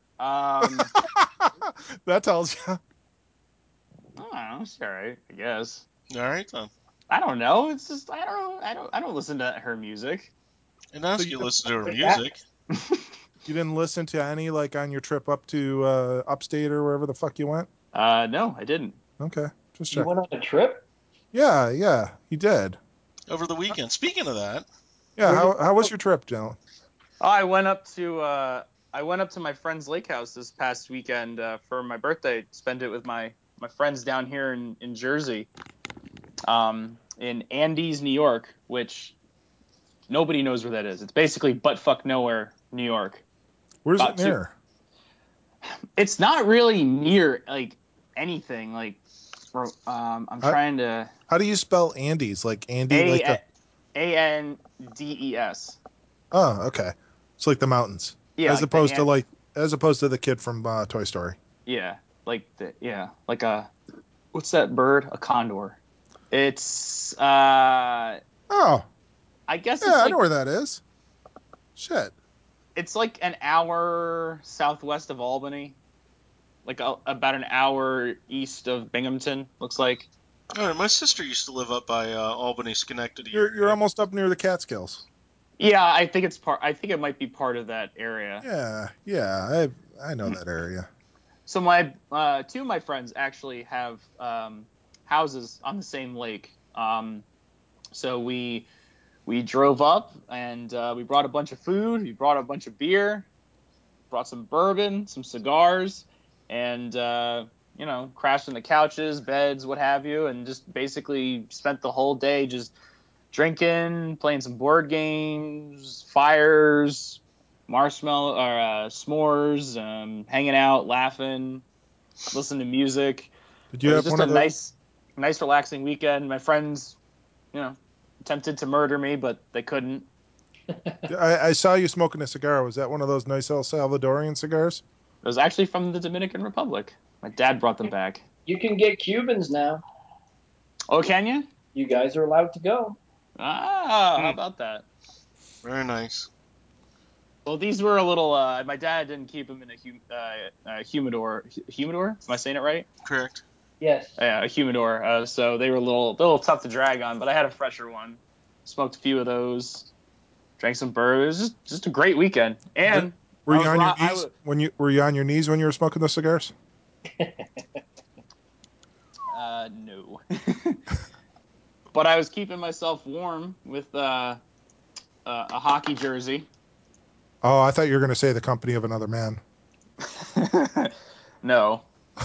That tells you. Oh, it's all right, I guess. All right then. I don't know. It's just I don't listen to her music. And ask you listen to her music. You didn't listen to any like on your trip up to upstate or wherever the fuck you went? No, I didn't. Okay, just check. You went on a trip? Yeah, he did. Over the weekend. Speaking of that. Yeah, how was your trip, Joe? Oh, I went up to my friend's lake house this past weekend for my birthday. Spent it with my friends down here in Jersey, in Andes, New York, which nobody knows where that is. It's basically buttfuck nowhere, New York. Where's it near? It's not really near like anything. Like, I'm trying to. How do you spell Andes? Like Andy, Andes. Oh, okay. It's like the mountains. Yeah. As opposed to the kid from Toy Story. Yeah, like a what's that bird? A condor. It's Oh. I guess yeah, I know where that is. Shit. It's like an hour southwest of Albany, like about an hour east of Binghamton. Looks like. Oh, my sister used to live up by Albany, Schenectady. You're almost up near the Catskills. Yeah, I think it might be part of that area. Yeah, I know that area. So my two of my friends actually have houses on the same lake. So we drove up and we brought a bunch of food. We brought a bunch of beer, brought some bourbon, some cigars, and crashed on the couches, beds, what have you, and just basically spent the whole day just drinking, playing some board games, fires, marshmallow or s'mores, hanging out, laughing, listening to music. Did you have just a nice, relaxing weekend. My friends, attempted to murder me, but they couldn't. I saw you smoking a cigar. Was that one of those nice El Salvadorian cigars? It was actually from the Dominican Republic. My dad brought them back. You can get Cubans now. Oh, can you? You guys are allowed to go. How about that? Very nice. Well, these were a little. My dad didn't keep them in a humidor. Humidor? Am I saying it right? Correct. Yes. Yeah, a humidor. So they were a little tough to drag on, but I had a fresher one. Smoked a few of those. Drank some bourbon. It was just a great weekend. And were you on your knees were you on your knees when you were smoking those cigars? No. But I was keeping myself warm with a hockey jersey. Oh, I thought you were going to say the company of another man. No.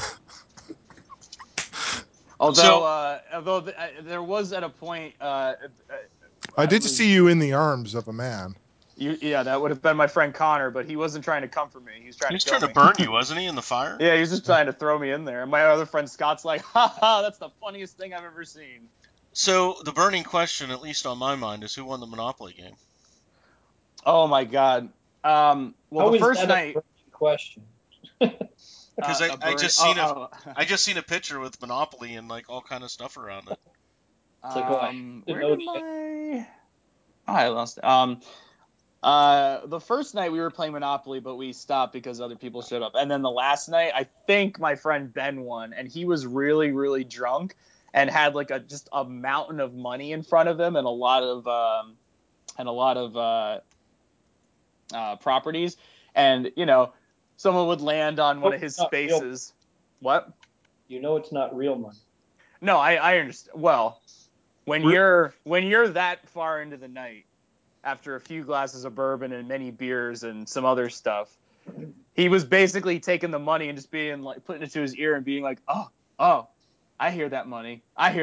Although there was at a point. I did see you in the arms of a man. Yeah, that would have been my friend Connor, but he wasn't trying to comfort me. He was trying to me. burn you, wasn't he, in the fire? Yeah, he was just trying to throw me in there. And my other friend Scott's like, ha, that's the funniest thing I've ever seen. So the burning question, at least on my mind, is who won the Monopoly game? Oh my God. Well, How the first is that night. A burning question. Because I just seen a picture with Monopoly and like all kind of stuff around it. It's like, Where did my? Oh, I lost it. The first night we were playing Monopoly, but we stopped because other people showed up. And then the last night, I think my friend Ben won, and he was really, really drunk and had like just a mountain of money in front of him and a lot of properties. And someone would land on one of his spaces. What? You know, it's not real money. No, I understand. Well, when you're that far into the night, after a few glasses of bourbon and many beers and some other stuff, he was basically taking the money and just being like, putting it to his ear and being like, oh, I hear that money.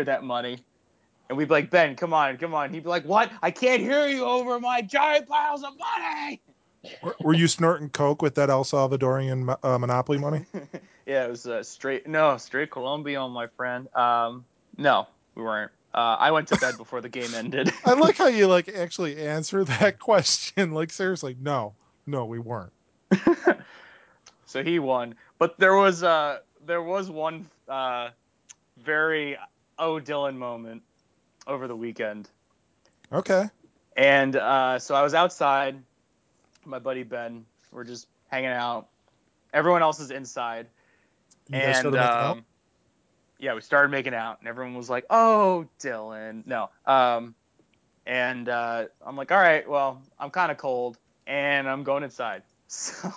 And we'd be like, Ben, come on. He'd be like, what? I can't hear you over my giant piles of money. Were you snorting coke with that El Salvadorian Monopoly money? Yeah, it was straight Colombian, my friend. No, we weren't. I went to bed before the game ended. I like how you actually answer that question. Like, seriously, no, we weren't. So he won, but there was one very Dylan moment over the weekend. Okay. And so I was outside, my buddy Ben. We're just hanging out. Everyone else is inside. You guys started making out? Yeah, we started making out, and everyone was like, "Oh, Dylan." No. And I'm like, "All right, well, I'm kind of cold, and I'm going inside." So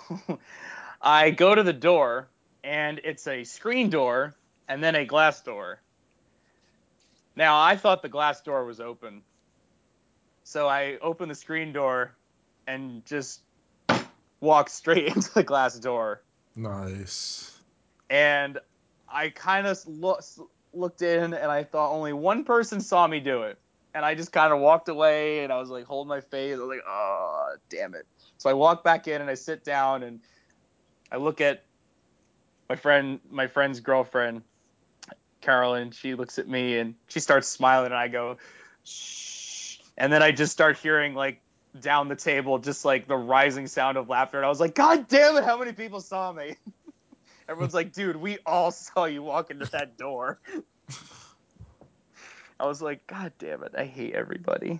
I go to the door, and it's a screen door and then a glass door. Now, I thought the glass door was open. So I opened the screen door and just walked straight into the glass door. Nice. And I kind of looked in, and I thought only one person saw me do it. And I just kind of walked away, and I was like holding my face. I was like, oh, damn it. So I walk back in, and I sit down, and I look at my friend's girlfriend, Carolyn. She looks at me, and she starts smiling, and I go, shh. And then I just start hearing, like, down the table, just, like, the rising sound of laughter. And I was like, God damn it, how many people saw me? Everyone's like, dude, we all saw you walk into that door. I was like, God damn it, I hate everybody.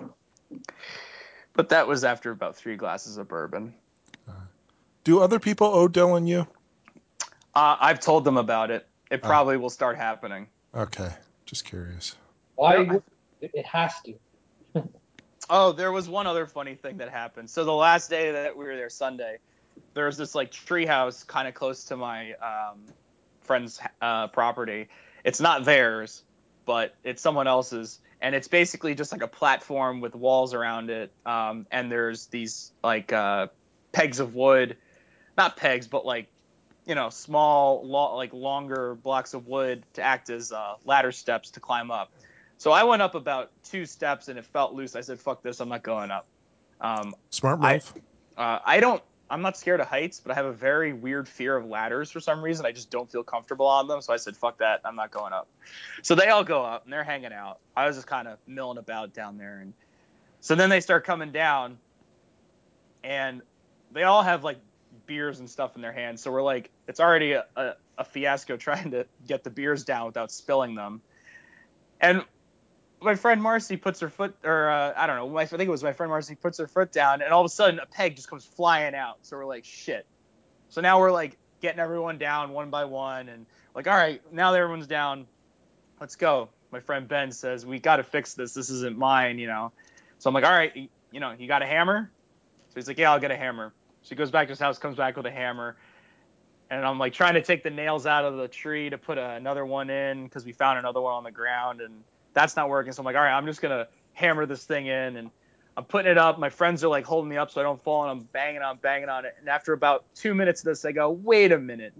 But that was after about 3 glasses of bourbon. Do other people owe Dylan you? I've told them about it. It probably will start happening. Okay, just curious. Why? It has to. Oh, there was one other funny thing that happened. So the last day that we were there, Sunday, there was this like treehouse kind of close to my friend's property. It's not theirs, but it's someone else's, and it's basically just like a platform with walls around it. And there's these like pegs of wood, not pegs, but like small, like longer blocks of wood to act as ladder steps to climb up. So I went up about 2 steps and it felt loose. I said, "Fuck this! I'm not going up." Smart move. I'm not scared of heights, but I have a very weird fear of ladders for some reason. I just don't feel comfortable on them. So I said, fuck that. I'm not going up. So they all go up and they're hanging out. I was just kind of milling about down there. And so then they start coming down and they all have like beers and stuff in their hands. So we're like, it's already a fiasco trying to get the beers down without spilling them. And my friend Marcy puts her foot, or I don't know, I think it was my friend Marcy puts her foot down, and all of a sudden a peg just comes flying out. So we're like, shit. So now we're like getting everyone down one by one, and like, all right, now that everyone's down, let's go. My friend Ben says, we got to fix this. This isn't mine, So I'm like, all right, you got a hammer? So he's like, yeah, I'll get a hammer. So he goes back to his house, comes back with a hammer. And I'm like trying to take the nails out of the tree to put another one in because we found another one on the ground, and that's not working. So I'm like, all right, I'm just going to hammer this thing in, and I'm putting it up. My friends are like holding me up so I don't fall, and I'm banging on it. And after about 2 minutes of this, I go, wait a minute.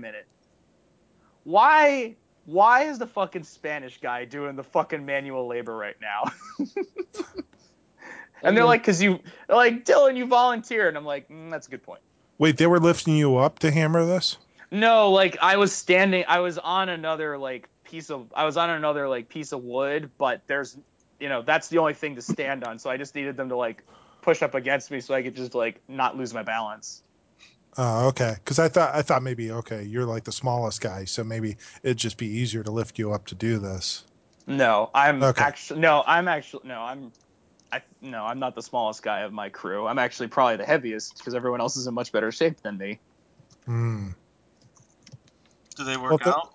Why is the fucking Spanish guy doing the fucking manual labor right now? And they're like, Dylan, you volunteered. And I'm like, that's a good point. Wait, they were lifting you up to hammer this? No, like I was on another piece of wood, but there's, that's the only thing to stand on. So I just needed them to push up against me so I could just not lose my balance. Oh, okay. Because I thought maybe, okay, you're like the smallest guy, so maybe it'd just be easier to lift you up to do this. No, I'm okay. I'm not the smallest guy of my crew. I'm actually probably the heaviest because everyone else is in much better shape than me. Hmm. Do they work out?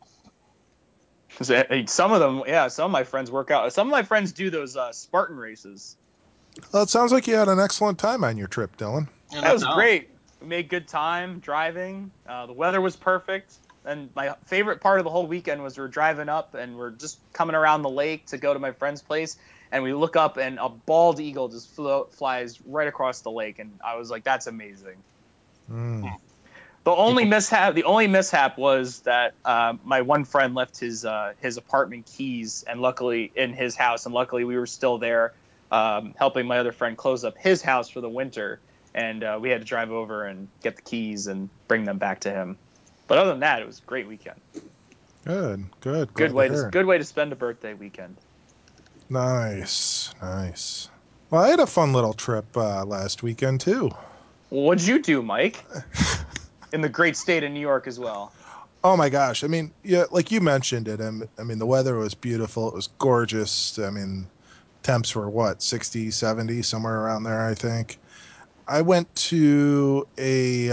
Some of them, yeah. Some of my friends work out. Some of my friends do those Spartan races. Well, it sounds like you had an excellent time on your trip, Dylan. Yeah, that was great. We made good time driving. The weather was perfect. And my favorite part of the whole weekend was we're driving up and we're just coming around the lake to go to my friend's place. And we look up and a bald eagle just flies right across the lake. And I was like, that's amazing. Mm. The only mishap was that my one friend left his apartment keys and luckily in his house. And luckily we were still there helping my other friend close up his house for the winter. And we had to drive over and get the keys and bring them back to him. But other than that, it was a great weekend. Good. Good way to spend a birthday weekend. Nice. Well, I had a fun little trip last weekend too. Well, what'd you do, Mike? In the great state of New York as well. Oh my gosh. I mean, yeah, like you mentioned it. I mean, the weather was beautiful. It was gorgeous. I mean, temps were what, 60, 70, somewhere around there, I think. I went to a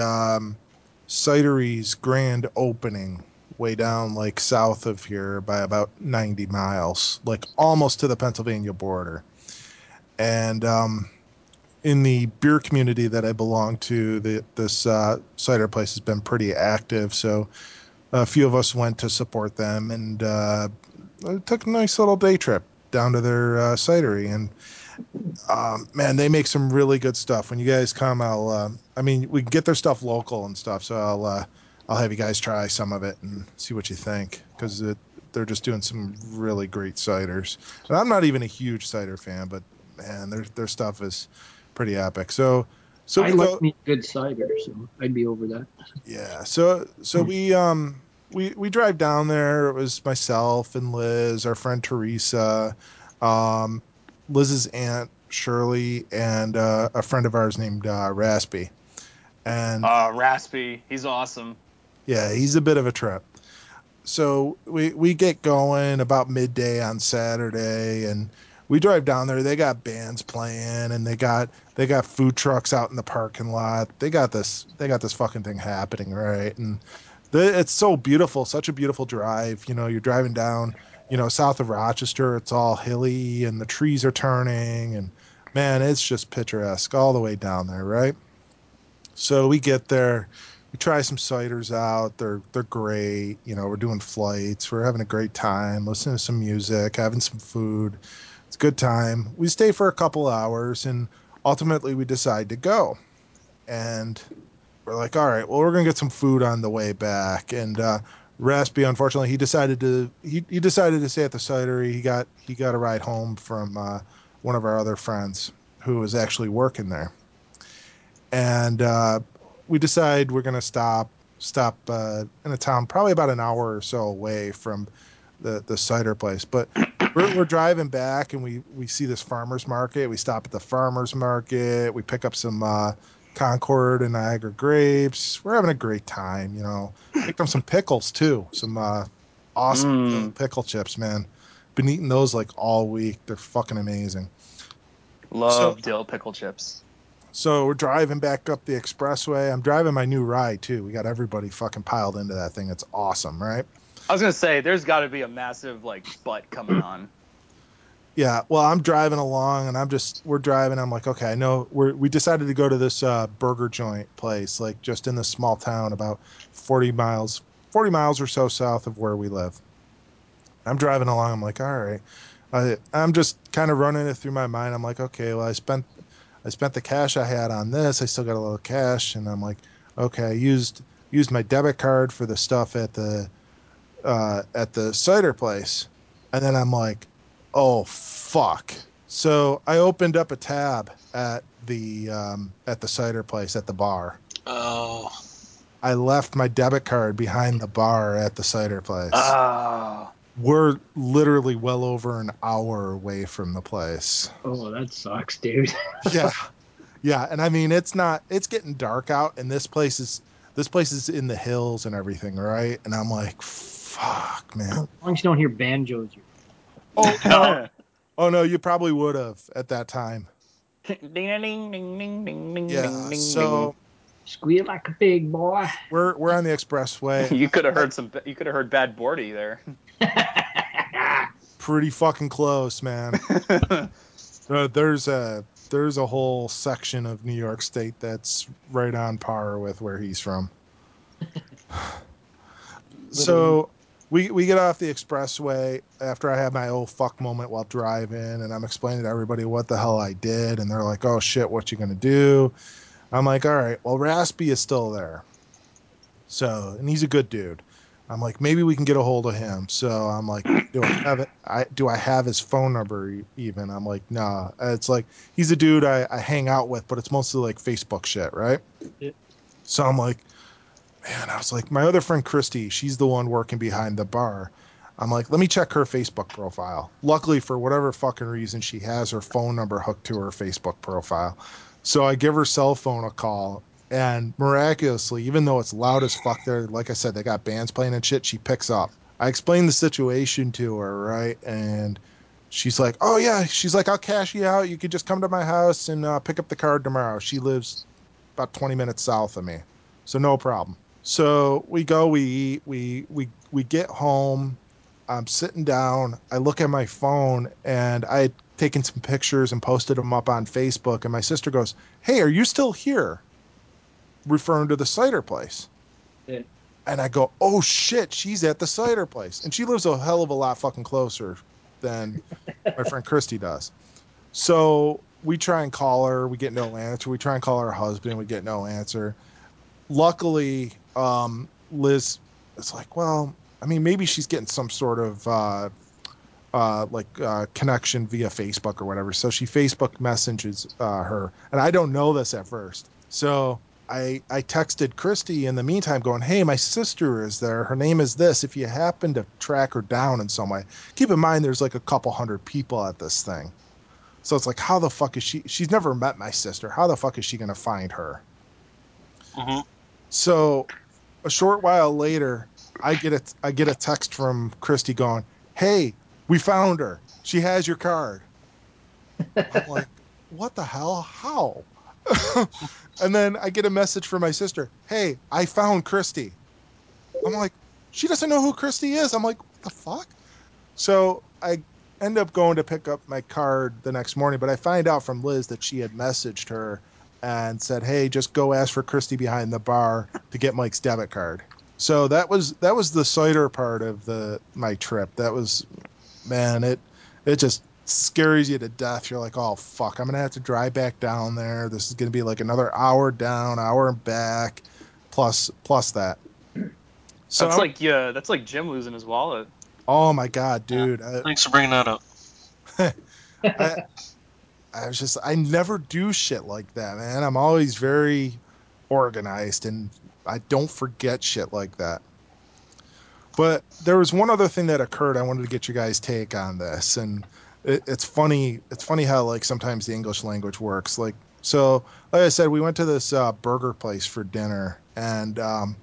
cidery's grand opening way down south of here by about 90 miles, almost to the Pennsylvania border. And in the beer community that I belong to, this cider place has been pretty active. So a few of us went to support them and took a nice little day trip down to their cidery. And man, they make some really good stuff. When you guys come, we can get their stuff local and stuff. So I'll have you guys try some of it and see what you think, because they're just doing some really great ciders. And I'm not even a huge cider fan, but man, their stuff is pretty epic. So I like me good cider, so I'd be over that. Yeah. So we drive down there. It was myself and Liz, our friend Teresa, Liz's aunt Shirley, and a friend of ours named Raspy. And Raspy, he's awesome. Yeah, he's a bit of a trip. So we get going about midday on Saturday, and we drive down there. They got bands playing, and they got food trucks out in the parking lot. They got this fucking thing happening, right? And it's so beautiful, such a beautiful drive. You're driving down, south of Rochester. It's all hilly, and the trees are turning, and man, it's just picturesque all the way down there, right? So we get there. We try some ciders out. They're great. We're doing flights. We're having a great time, listening to some music, having some food. It's a good time. We stay for a couple hours, and ultimately we decide to go. And we're like, all right, well, we're gonna get some food on the way back. And Raspy, unfortunately, he decided to stay at the cidery. He got a ride home from one of our other friends who was actually working there. And we decide we're going to stop in a town probably about an hour or so away from the cider place. But we're driving back, and we see this farmer's market. We stop at the farmer's market. We pick up some Concord and Niagara grapes. We're having a great time, you know. Picked them some pickles too. Some awesome pickle chips, man. Been eating those like all week. They're fucking amazing. Love dill pickle chips. So we're driving back up the expressway. I'm driving my new ride too. We got everybody fucking piled into that thing. It's awesome, right? I was gonna say there's got to be a massive like butt coming on. Yeah, well, I'm driving along and we're driving. I'm like, okay, I know we decided to go to this burger joint place, like just in this small town about 40 miles or so south of where we live. I'm driving along. I'm like, all right. I'm just kind of running it through my mind. I'm like, okay, well, I spent the cash I had on this. I still got a little cash, and I'm like, okay, I used my debit card for the stuff at the cider place, and then I'm like, oh fuck. So I opened up a tab at the cider place at the bar. Oh. I left my debit card behind the bar at the cider place. Oh. We're literally well over an hour away from the place. Oh, that sucks, dude. Yeah. Yeah, and I mean it's getting dark out, and this place is in the hills and everything, right? And I'm like, fuck, man. As long as you don't hear banjos, you're Oh no. Oh no, you probably would have at that time. Ding ding ding ding ding ding Yeah. ding ding. So squeal like a pig, boy. we're on the expressway. You could have heard You could have heard Bad Bordy there. Pretty fucking close, man. There's a whole section of New York State that's right on par with where he's from. So we get off the expressway after I have my oh fuck moment while driving, and I'm explaining to everybody what the hell I did, and they're like, oh shit, what you gonna do? I'm like, all right, well, Raspy is still there. So, and he's a good dude. I'm like, maybe we can get a hold of him. So I'm like, do I have his phone number even? I'm like, nah. It's like he's a dude I hang out with, but it's mostly like Facebook shit, right? Yeah. So I'm like, man, I was like, my other friend Christy, she's the one working behind the bar. I'm like, let me check her Facebook profile. Luckily, for whatever fucking reason, she has her phone number hooked to her Facebook profile. So I give her cell phone a call, and miraculously, even though it's loud as fuck there, like I said, they got bands playing and shit, she picks up. I explained the situation to her, right? And she's like, oh, yeah. She's like, I'll cash you out. You could just come to my house and pick up the card tomorrow. She lives about 20 minutes south of me. So no problem. So we go, we eat, we get home. I'm sitting down. I look at my phone, and I had taken some pictures and posted them up on Facebook. And my sister goes, hey, are you still here? Referring to the cider place. Yeah. And I go, oh shit, she's at the cider place. And she lives a hell of a lot fucking closer than my friend Christy does. So we try and call her. We get no answer. We try and call her husband. We get no answer. Luckily, Liz is like, well, I mean, maybe she's getting some sort of connection via Facebook or whatever. So she Facebook messages her, and I don't know this at first. So I texted Christy in the meantime, going, hey, my sister is there. Her name is this. If you happen to track her down in some way, keep in mind there's like a couple hundred people at this thing. So it's like, how the fuck is she? She's never met my sister. How the fuck is she gonna find her? Mm-hmm. So a short while later, I get a text from Christy going, hey, we found her. She has your card. I'm like, what the hell? How? And then I get a message from my sister. Hey, I found Christy. I'm like, she doesn't know who Christy is. I'm like, what the fuck? So I end up going to pick up my card the next morning, but I find out from Liz that she had messaged her and said, hey, just go ask for Christy behind the bar to get Mike's debit card. So that was the cider part of my trip. That was, man, it just scares you to death. You're like, oh fuck, I'm gonna have to drive back down there. This is gonna be like another hour down, hour back, plus that. So That's like Jim losing his wallet. oh my god, Yeah. dude. Thanks for bringing that up. I never do shit like that, man. I'm always very organized, and I don't forget shit like that. But there was one other thing that occurred. I wanted to get you guys' take on this, and it's funny. It's funny how like sometimes the English language works. Like So, like I said, we went to this burger place for dinner, and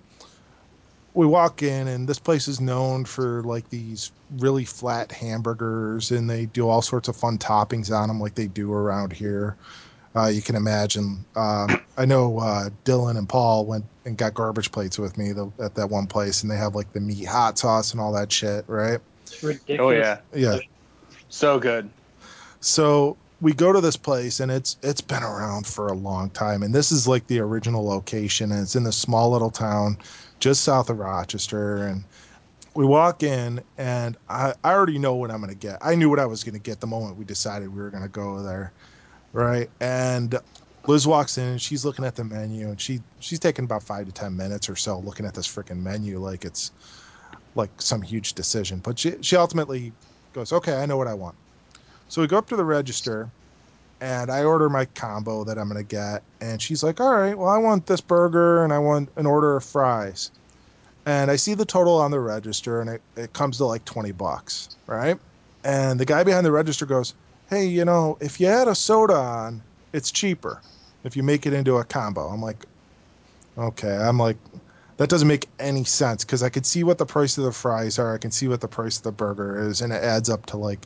we walk in, and this place is known for like these really flat hamburgers, and they do all sorts of fun toppings on them, like they do around here. You can imagine. I know Dylan and Paul went and got garbage plates with me at that one place, and they have like the meat hot sauce and all that shit, right? It's ridiculous. Oh yeah, Yeah. so good. So we go to this place, and it's been around for a long time, and this is like the original location, and it's in this small little town just south of Rochester. And we walk in, and I already know what I'm going to get. I knew what I was going to get the moment we decided we were going to go there, right? And Liz walks in, and she's looking at the menu, and she's taking about 5 to 10 minutes or so looking at this freaking menu like it's like some huge decision. But she ultimately goes, okay, I know what I want. So we go up to the register, and I order my combo that I'm going to get. And she's like, all right, well, I want this burger, and I want an order of fries. And I see the total on the register, and it comes to like $20, right? And the guy behind the register goes, hey, if you add a soda on, it's cheaper if you make it into a combo. I'm like, okay. I'm like, that doesn't make any sense, because I could see what the price of the fries are. I can see what the price of the burger is, and it adds up to like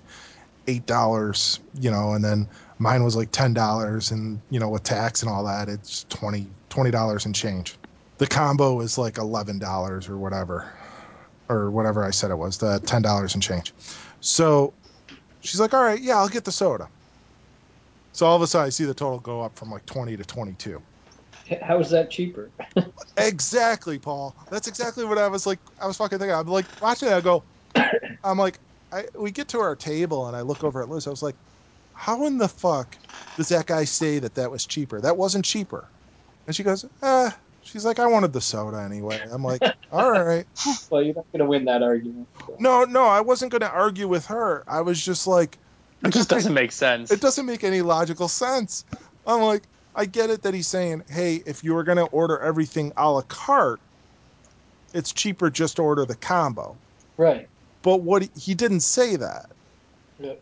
$8, and then mine was like $10, and with tax and all that, it's $20 and change. The combo is like $11 or whatever I said it was, the $10 and change. So she's like, all right, yeah, I'll get the soda. So all of a sudden I see the total go up from like 20 to 22. How is that cheaper? Exactly, Paul. That's exactly what I was fucking thinking. I'm like watching it, I'm like, we get to our table, and I look over at Liz. I was like, how in the fuck does that guy say that was cheaper? That wasn't cheaper. And she goes, she's like, I wanted the soda anyway. I'm like, all right. Well, you're not going to win that argument. So. No, I wasn't going to argue with her. I was just like, It just doesn't make sense. It doesn't make any logical sense. I'm like, I get it that he's saying, hey, if you were going to order everything a la carte, it's cheaper just to order the combo. Right. But he didn't say that. Yeah.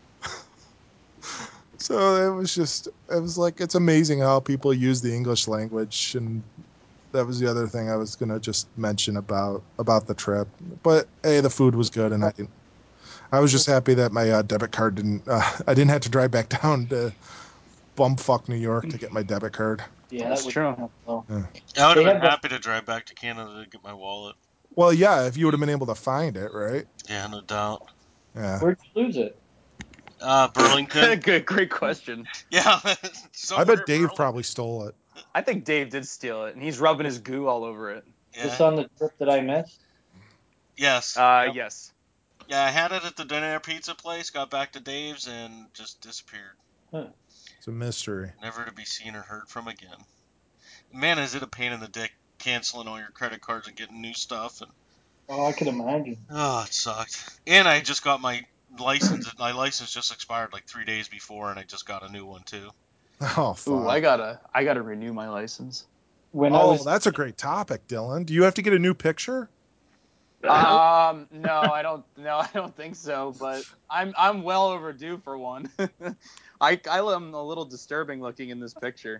So it was like, it's amazing how people use the English language. And that was the other thing I was going to just mention about the trip. But hey, the food was good, and I was just happy that my debit card I didn't have to drive back down to bumfuck New York to get my debit card. Yeah, That's true. Well. Yeah. I would They have have been happy to drive back to Canada to get my wallet. Well, yeah, if you would have been able to find it, right? Yeah, no doubt. Yeah. Where'd you lose it? Burlington. Great question. Yeah, I somewhere bet in Dave Burlington. probably stole it. I think Dave did steal it, and he's rubbing his goo all over it. This Yeah. on the trip that I missed? Yes. Yes. Yeah, I had it at the dinner pizza place, got back to Dave's, and just disappeared. Huh. It's a mystery. Never to be seen or heard from again. Man, is it a pain in the dick canceling all your credit cards and getting new stuff. And Oh, I could imagine. oh, it sucked. And I just got my license. My license just expired like 3 days before, and I just got a new one too. Oh, fuck. Ooh, I gotta renew my license. That's a great topic, Dylan. Do you have to get a new picture? No, I don't. No, I don't think so. But I'm well overdue for one. I am a little disturbing looking in this picture.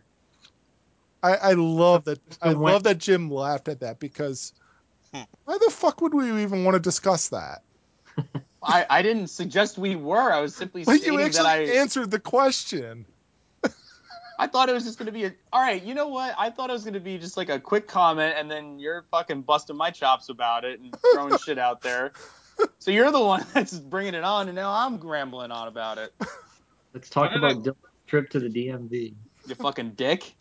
I love that. I So when- love that Jim laughed at that, because why the fuck would we even want to discuss that? I didn't suggest we were. I was simply But you stating that actually answered the question. I thought it was just going to be all right, you know what? I thought it was going to be just like a quick comment, and then you're fucking busting my chops about it and throwing shit out there. So you're the one that's bringing it on, and now I'm rambling on about it. Let's talk about Dylan's trip to the DMV. You fucking dick.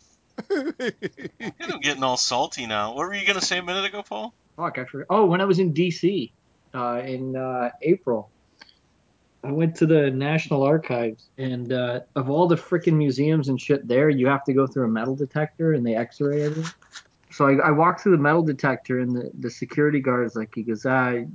I'm getting all salty now. What were you gonna say a minute ago, Paul? Fuck, I forgot. Oh, when I was in DC in April, I went to the National Archives, and of all the freaking museums and shit there, you have to go through a metal detector, and they X-ray everything. So I walked through the metal detector, and the security guard is like, he goes,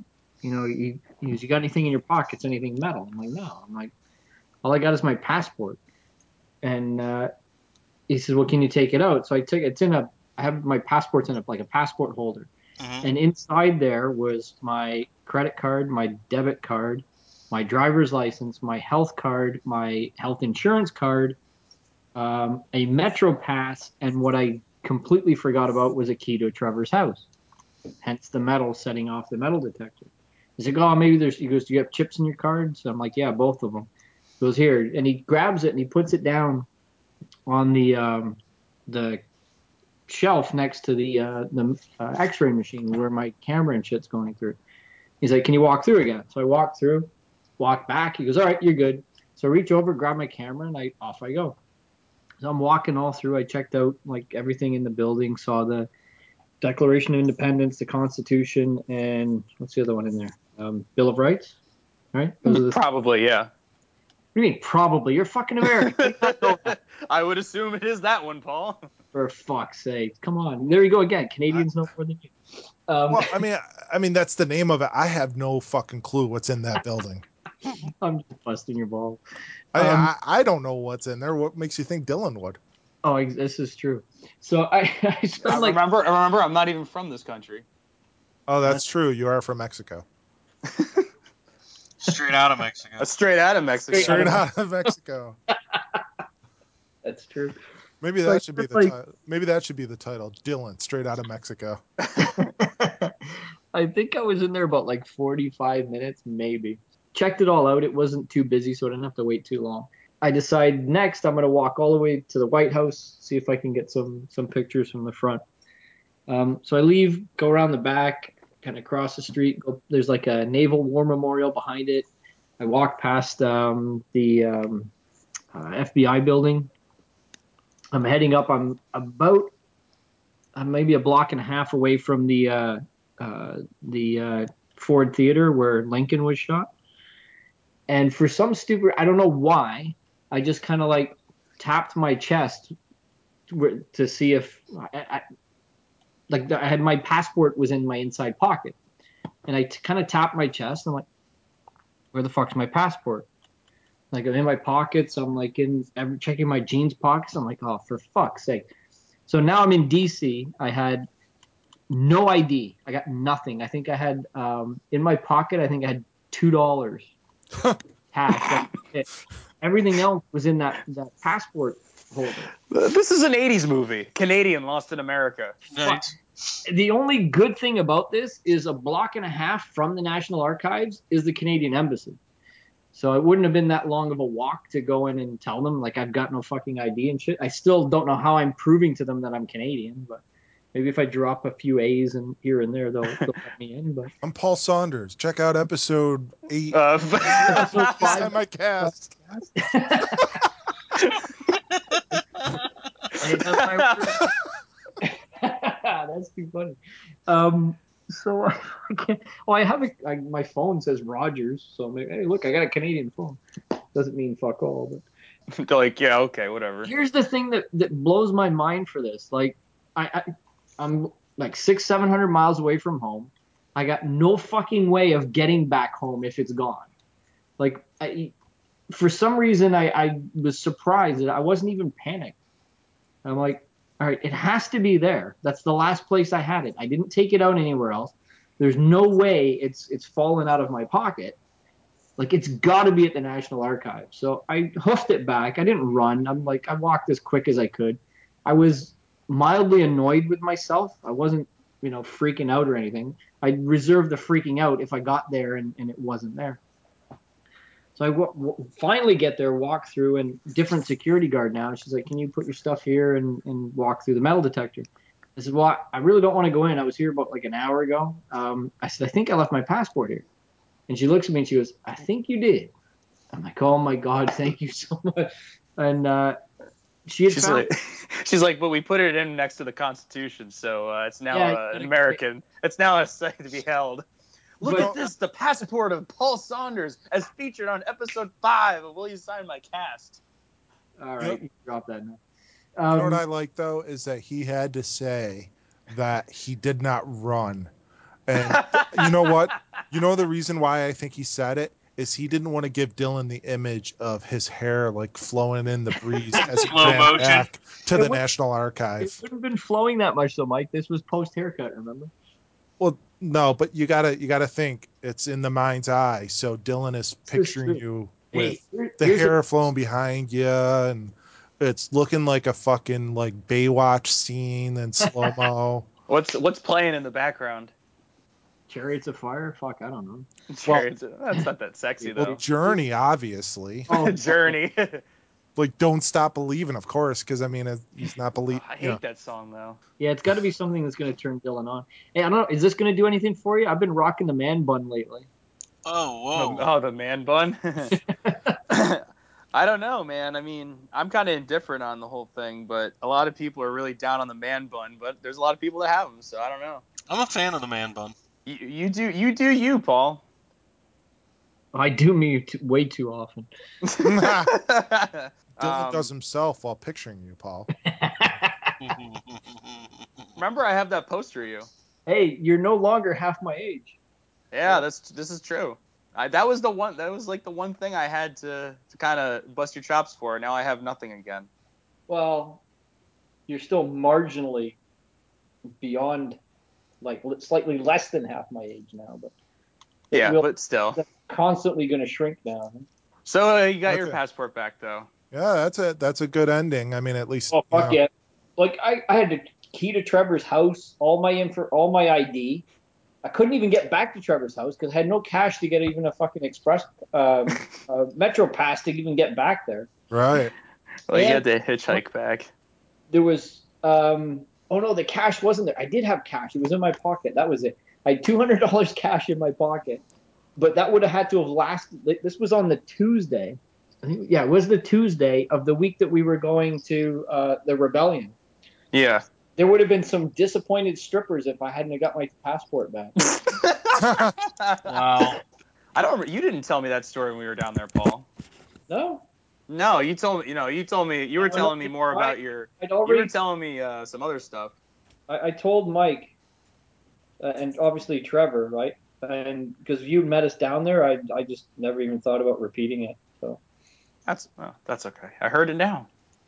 he goes, you got anything in your pockets, anything metal? I'm like, no. I'm like, all I got is my passport. And he says, well, can you take it out? So I took it's in a I have my passport's in a passport holder. Mm-hmm. And inside there was my credit card, my debit card, my driver's license, my health card, my health insurance card, a Metro Pass, and what I completely forgot about was a key to Trevor's house. Hence the metal setting off the metal detector. He's like, oh, maybe there's. He goes, do you have chips in your cards? I'm like, yeah, both of them. He goes here, and he grabs it and he puts it down on the shelf next to the X-ray machine where my camera and shit's going through. He's like, can you walk through again? So I walk through, walk back. He goes, all right, you're good. So I reach over, grab my camera, and off I go. So I'm walking all through. I checked out like everything in the building, saw the Declaration of Independence, the Constitution, and what's the other one in there? Bill of Rights, right? Probably, yeah. What do you mean, probably? You're fucking American. I would assume it is that one, Paul. For fuck's sake. Come on. There you go again. Canadians know more than you. Well, I mean, that's the name of it. I have no fucking clue what's in that building. I'm just busting your balls. I don't know what's in there. What makes you think Dylan would? Oh, this is true. So I remember, I'm not even from this country. Oh, that's true. You are from Mexico. Straight out of Mexico. Straight out of Mexico. Straight out of Mexico. That's true. Maybe that should be the title. Maybe that should be the title. Dylan, straight out of Mexico. I think I was in there about like 45 minutes, maybe. Checked it all out. It wasn't too busy, so I didn't have to wait too long. I decide next I'm going to walk all the way to the White House, see if I can get some pictures from the front. So I leave, go around the back, kind of cross the street. There's like a Naval War Memorial behind it. I walk past the FBI building. I'm heading up. I'm about maybe a block and a half away from the Ford Theater where Lincoln was shot. And for some stupid, I don't know why, I just kind of like tapped my chest to see if I had my passport was in my inside pocket, and I kind of tapped my chest. I'm like, where the fuck's my passport? Like I'm in my pockets. I'm like checking my jeans pockets. I'm like, oh, for fuck's sake. So now I'm in DC. I had no ID. I got nothing. I think I had in my pocket. I think I had $2 cash. Everything else was in that passport holder. This is an 80s movie. Canadian Lost in America. Nice. The only good thing about this is a block and a half from the National Archives is the Canadian Embassy. So it wouldn't have been that long of a walk to go in and tell them, like, I've got no fucking ID and shit. I still don't know how I'm proving to them that I'm Canadian, but maybe if I drop a few A's and here and there, they'll let me in. But I'm Paul Saunders. Check out episode 8. episode 5. My cast. That's too funny. So I can't. Well, I have my phone says Rogers, so I'm like, hey, look, I got a Canadian phone. Doesn't mean fuck all, but like, yeah, okay, whatever. Here's the thing that blows my mind for this. Like, I'm like 600-700 miles away from home. I got no fucking way of getting back home if it's gone. Like, for some reason, I was surprised that I wasn't even panicked. I'm like, all right, it has to be there. That's the last place I had it. I didn't take it out anywhere else. There's no way it's fallen out of my pocket. Like, it's got to be at the National Archives. So I hoofed it back. I didn't run. I walked as quick as I could. I was mildly annoyed with myself. I wasn't, freaking out or anything. I reserved the freaking out if I got there and it wasn't there. So I finally get there, walk through, and different security guard now. She's like, can you put your stuff here and walk through the metal detector? I said, well, I really don't want to go in. I was here about like an hour ago. I said, I think I left my passport here. And she looks at me and she goes, I think you did. I'm like, oh my God, thank you so much. And she's like, but we put it in next to the Constitution, so it's now an American. It's now a site to be held. Look at this, the passport of Paul Saunders, as featured on episode 5 of Will You Sign My Cast? All right, you drop that now. You know what I like, though, is that he had to say that he did not run. And you know what? You know the reason why I think he said it is he didn't want to give Dylan the image of his hair like flowing in the breeze as it ran back to the National Archive. It wouldn't have been flowing that much, though, Mike. This was post haircut, remember? Well, no, but you gotta think it's in the mind's eye. So Dylan is picturing you with the hair flowing behind you and It's looking like a fucking like Baywatch scene in slow mo. What's playing in the background? Chariots of Fire? Fuck, I don't know. That's not that sexy Well, though. Journey, obviously. Oh, Journey. Like Don't Stop Believing, of course, because I mean he's not believing. I hate that song though. Yeah, it's got to be something that's going to turn Dylan on. Hey, I don't know. Is this going to do anything for you? I've been rocking the man bun lately. Oh, whoa. The man bun. I don't know, man. I mean, I'm kind of indifferent on the whole thing, but a lot of people are really down on the man bun. But there's a lot of people that have them, so I don't know. I'm a fan of the man bun. You do you, Paul. I do me way too often. Dylan does himself while picturing you, Paul. Remember, I have that poster of you. Hey, you're no longer half my age. Yeah, this is true. That was the one. That was like the one thing I had to kind of bust your chops for. Now I have nothing again. Well, you're still marginally beyond, like slightly less than half my age now, but yeah, but still, constantly going to shrink down. So you got your passport back though. Yeah, that's a good ending. I mean, at least. Oh fuck yeah! Like I had to key to Trevor's house, all my ID. I couldn't even get back to Trevor's house because I had no cash to get even a fucking express Metro pass to even get back there. Right. Well, you had to hitchhike back. There was oh no, the cash wasn't there. I did have cash. It was in my pocket. That was it. I had $200 cash in my pocket, but that would have had to have lasted. This was on the Tuesday. I think, yeah, it was the Tuesday of the week that we were going to the Rebellion. Yeah. There would have been some disappointed strippers if I hadn't got my passport back. Wow. I don't. You didn't tell me that story when we were down there, Paul. No. No, you told me. You were telling me more about your. You were telling me some other stuff. I told Mike, and obviously Trevor, right? And because you met us down there, I just never even thought about repeating it. So that's okay. I heard it now.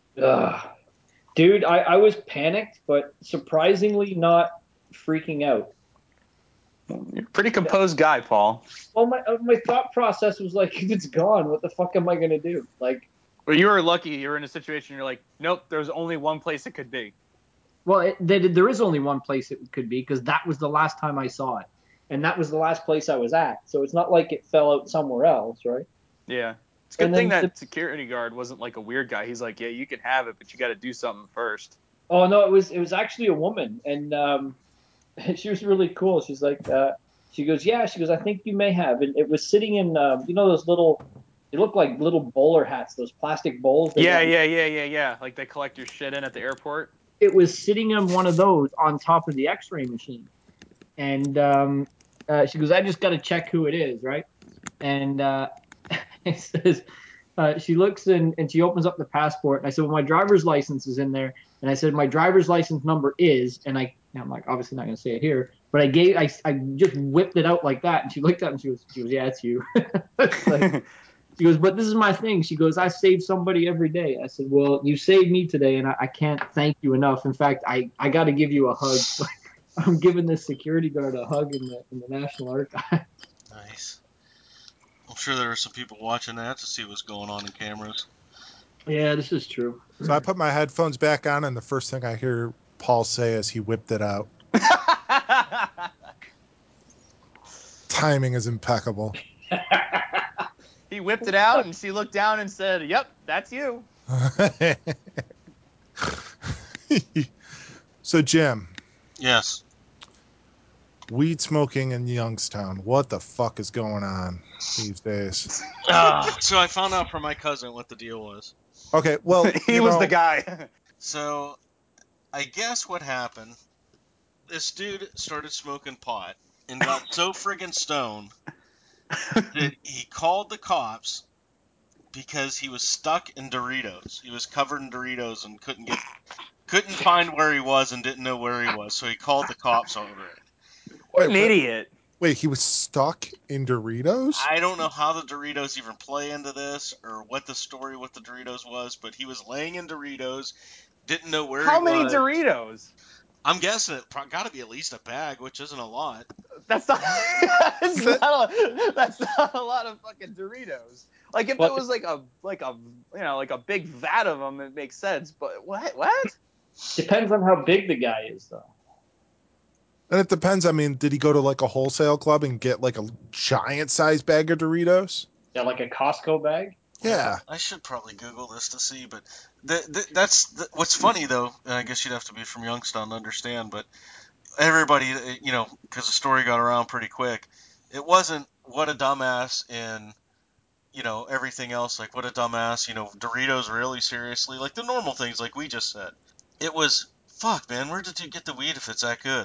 Dude, I was panicked, but surprisingly not freaking out. You're a pretty composed guy, Paul. Well, my thought process was like, it's gone. What the fuck am I gonna do? Like, well, you were lucky. You were in a situation. You're like, nope. There's only one place it could be. Well, there is only one place it could be because that was the last time I saw it, and that was the last place I was at. So it's not like it fell out somewhere else, right? Yeah. It's a good thing that security guard wasn't like a weird guy. He's like, yeah, you can have it, but you got to do something first. Oh no, it was actually a woman, and she was really cool. She's like, she goes, yeah, she goes, I think you may have, and it was sitting in, those little, they look like little bowler hats, those plastic bowls. Yeah. Like they collect your shit in at the airport. It was sitting on one of those on top of the X-ray machine, and she goes, I just got to check who it is, right? And it says, she looks in and she opens up the passport. And I said, well, my driver's license is in there. And I said, my driver's license number is, and I'm like, obviously not going to say it here, but I just whipped it out like that. And she looked up and she goes, yeah, it's you. She goes, but this is my thing. She goes, I save somebody every day. I said, well, you saved me today, and I can't thank you enough. In fact, I got to give you a hug. I'm giving this security guard a hug in the National Archives. Nice. I'm sure there are some people watching that to see what's going on in cameras. Yeah, this is true. So I put my headphones back on, and the first thing I hear Paul say is he whipped it out. Timing is impeccable. He whipped it out, and she looked down and said, yep, that's you. So, Jim. Yes. Weed smoking in Youngstown. What the fuck is going on these days? So I found out from my cousin what the deal was. Okay, well, he was the guy. So I guess what happened, this dude started smoking pot and got so friggin' stoned that he called the cops because he was stuck in Doritos. He was covered in Doritos and couldn't find where he was and didn't know where he was, so he called the cops over it. What an idiot. Wait, he was stuck in Doritos? I don't know how the Doritos even play into this or what the story with the Doritos was, but he was laying in Doritos, didn't know where he was. How many Doritos? I'm guessing it got to be at least a bag, which isn't a lot. That's not a lot of fucking Doritos. Like if it was like a big vat of them, it makes sense. But what? Depends on how big the guy is, though. And it depends. I mean, did he go to like a wholesale club and get like a giant size bag of Doritos? Yeah, like a Costco bag. Yeah. I should probably Google this to see, but what's funny though, and I guess you'd have to be from Youngstown to understand, but everybody, because the story got around pretty quick, it wasn't what a dumbass and, everything else, like what a dumbass, Doritos really seriously, like the normal things like we just said. It was, fuck, man, where did you get the weed if it's that good?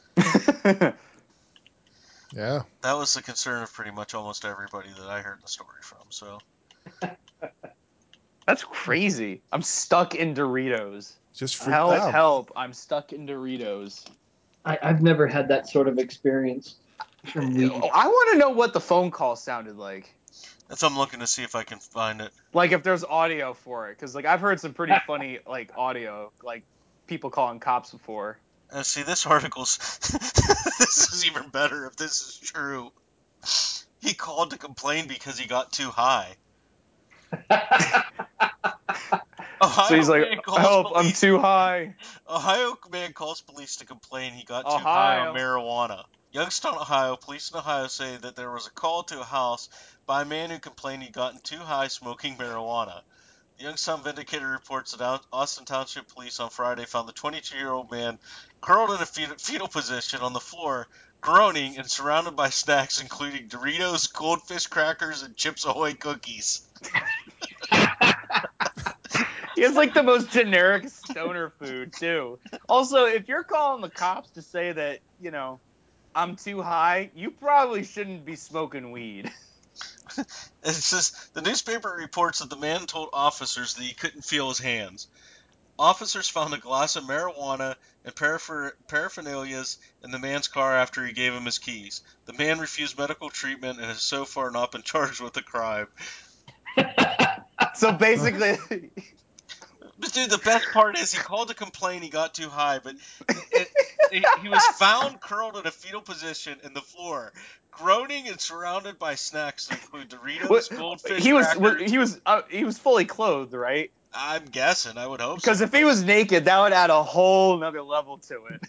Yeah. That was the concern of pretty much almost everybody that I heard the story from, so. That's crazy. I'm stuck in Doritos. Just freaked out. Help. I'm stuck in Doritos. I've never had that sort of experience from weed. I want to know what the phone call sounded like. That's what I'm looking to see if I can find it. Like if there's audio for it, because like I've heard some pretty funny like audio, like people calling cops before. See, this article's this is even better if this is true. He called to complain because he got too high. So he's like, "Help! I'm too high." Ohio man calls police to complain he got too high on Ohio. marijuana. Youngstown, Ohio, police in Ohio say that there was a call to a house by a man who complained he'd gotten too high smoking marijuana. The Youngstown Vindicator reports that Austin Township Police on Friday found the 22-year-old man curled in a fetal position on the floor, groaning and surrounded by snacks including Doritos, Goldfish crackers, and Chips Ahoy cookies. He has like the most generic stoner food too. Also, if you're calling the cops to say that, I'm too high, you probably shouldn't be smoking weed. It's just the newspaper reports that the man told officers that he couldn't feel his hands. Officers found a glass of marijuana and paraphernalias in the man's car after he gave him his keys. The man refused medical treatment and has so far not been charged with a crime. So basically, But dude, the best part is he called to complain he got too high, but he was found curled in a fetal position in the floor, groaning and surrounded by snacks that include Doritos, Goldfish crackers. he was fully clothed, right? I'm guessing. I would hope so. Because if he was naked, that would add a whole nother level to it.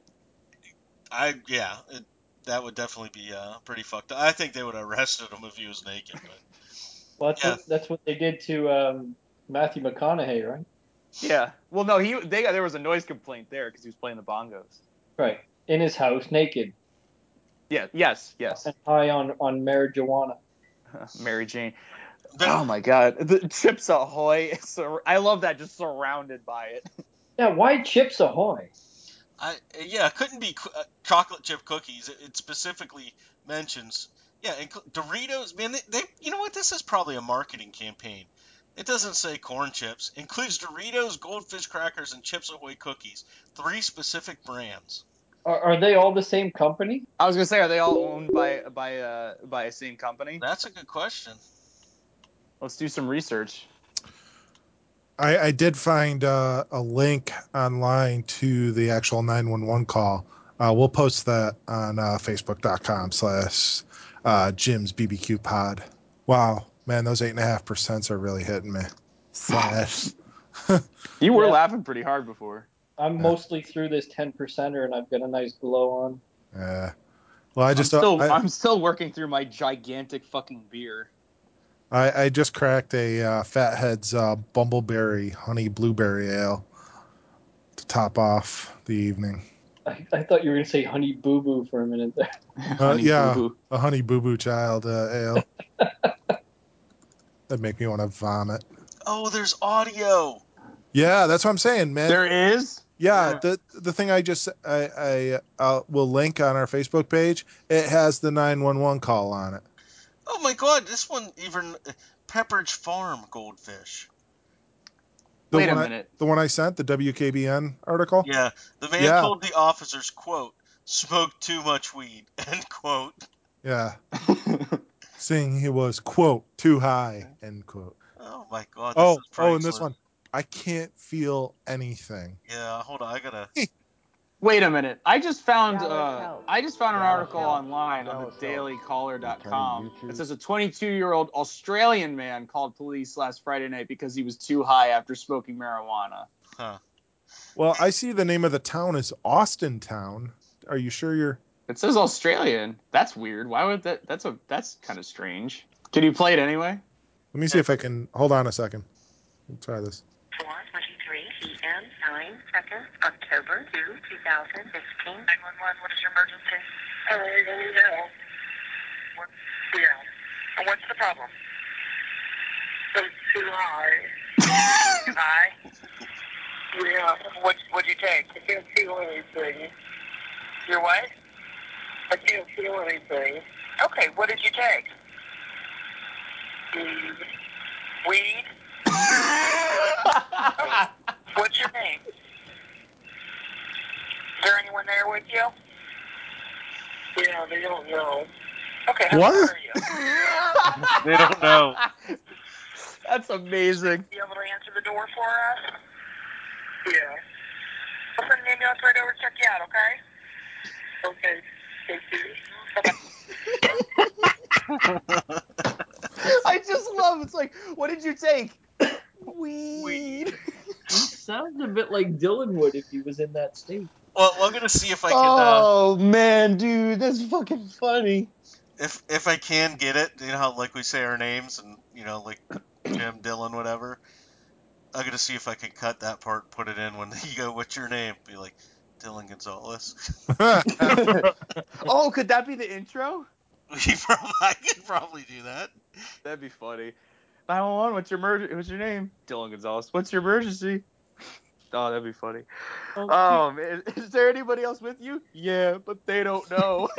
That would definitely be pretty fucked up. I think they would have arrested him if he was naked. But Well, that's what they did to Matthew McConaughey, right? Yeah. Well, no, there was a noise complaint there because he was playing the bongos. Right. In his house, naked. Yeah. Yes. And high on marijuana. Mary Jane. Oh my God, the Chips Ahoy! I love that. Just surrounded by it. Yeah. Why Chips Ahoy? it couldn't be chocolate chip cookies. It specifically mentions Doritos. Man, they you know what? This is probably a marketing campaign. It doesn't say corn chips. Includes Doritos, Goldfish crackers, and Chips Ahoy cookies. 3 specific brands. Are they all the same company? I was gonna say, are they all owned by a same company? That's a good question. Let's do some research. I did find a link online to the actual 911 call. We'll post that on Facebook.com/Jim's BBQ Pod. Wow, man, those 8.5% are really hitting me. Sad. You were laughing pretty hard before. I'm mostly through this 10%er, and I've got a nice glow on. Yeah. Well, I'm still working through my gigantic fucking beer. I just cracked a Fathead's Bumbleberry Honey Blueberry Ale to top off the evening. I thought you were going to say Honey Boo Boo for a minute there. Boo-boo. A Honey Boo Boo Child ale. That'd make me want to vomit. Oh, there's audio. Yeah, that's what I'm saying, man. There is? Yeah, the thing I will link on our Facebook page, it has the 911 call on it. Oh my God, this one even Pepperidge Farm goldfish. Wait a minute. The one I sent, the WKBN article? Yeah, the man told the officers, quote, smoked too much weed, end quote. Yeah. Saying he was, quote, too high, end quote. Oh my God, this is and this one, I can't feel anything. Yeah, hold on, I gotta... Wait a minute. I just found an article online on the dailycaller.com. It says a 22-year-old Australian man called police last Friday night because he was too high after smoking marijuana. Huh. Well, I see the name of the town is Austin Town. Are you sure you're... It says Australian. That's weird. Why would that? That's kind of strange. Can you play it anyway? Let me see if I can... Hold on a second. We'll try this. 4:23 p.m. 9 seconds, October 2, 2015. 911, what is your emergency? Yeah. And what's the problem? It's too high. Too high? Yeah. What'd you take? I can't feel anything. Your what? I can't feel anything. Okay, what did you take? Weed? What's your name? Is there anyone there with you? Yeah, they don't know. Okay, how What? old are you? They don't know. That's amazing. You able to answer the door for us? Yeah. I'll send an ambulance right over to check you out, okay? Okay, thank you. I just love it's like, what did you take? Weed. He sounds a bit like Dylan would if he was in that state. Well, I'm gonna see if I can. Oh man, dude, that's fucking funny. If I can get it, you know how like we say our names and like Jim, Dylan, whatever. I'm gonna see if I can cut that part, put it in when you go, "What's your name?" Be like, Dylan Gonzalez. Oh, could that be the intro? I could probably do that. That'd be funny. 911, what's your name? Dylan Gonzalez. What's your emergency? Oh, that'd be funny. Oh man, is there anybody else with you? Yeah, but they don't know.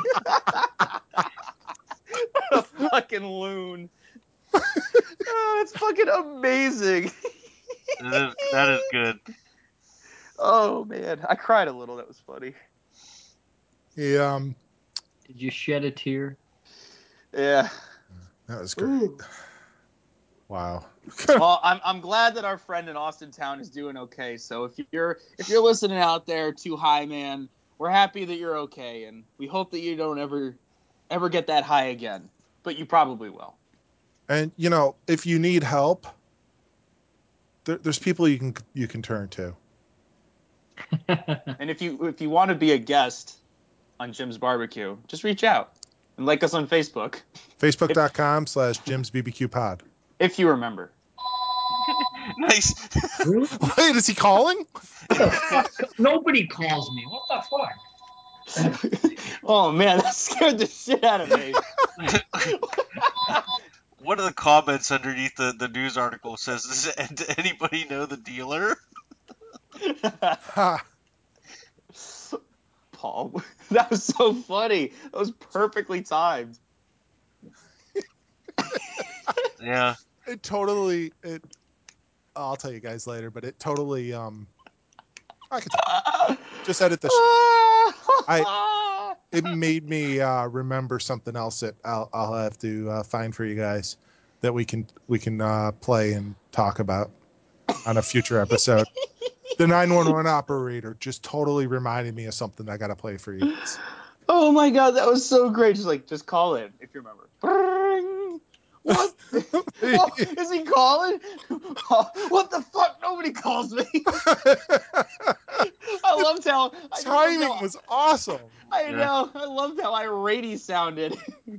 A fucking loon. Oh, that's fucking amazing. That is good. Oh man, I cried a little. That was funny. Yeah, Did you shed a tear? Yeah. that was great. Ooh. Wow. Well, I'm glad that our friend in Austin Town is doing okay. So if you're listening out there, Too High Man, we're happy that you're okay, and we hope that you don't ever get that high again. But you probably will. And if you need help, there's people you can turn to. And if you want to be a guest on Jim's Barbecue, just reach out and like us on Facebook. Facebook.com/JimsBBQPod. If you remember. Nice. Really? Wait, is he calling? What the fuck? Nobody calls me. What the fuck? Oh man, that scared the shit out of me. One of the comments underneath the news article says, "Does anybody know the dealer?" Ha. Paul, that was so funny. That was perfectly timed. Yeah. I'll tell you guys later, but it totally I can tell. Just edit the it made me remember something else that I'll have to find for you guys that we can play and talk about on a future episode. The 911 operator just totally reminded me of something I got to play for you guys. Oh my god, that was so great. Just call in if you remember. What? Oh, is he calling? What the fuck? Nobody calls me. I loved how timing was awesome. I know. I loved how irate he sounded.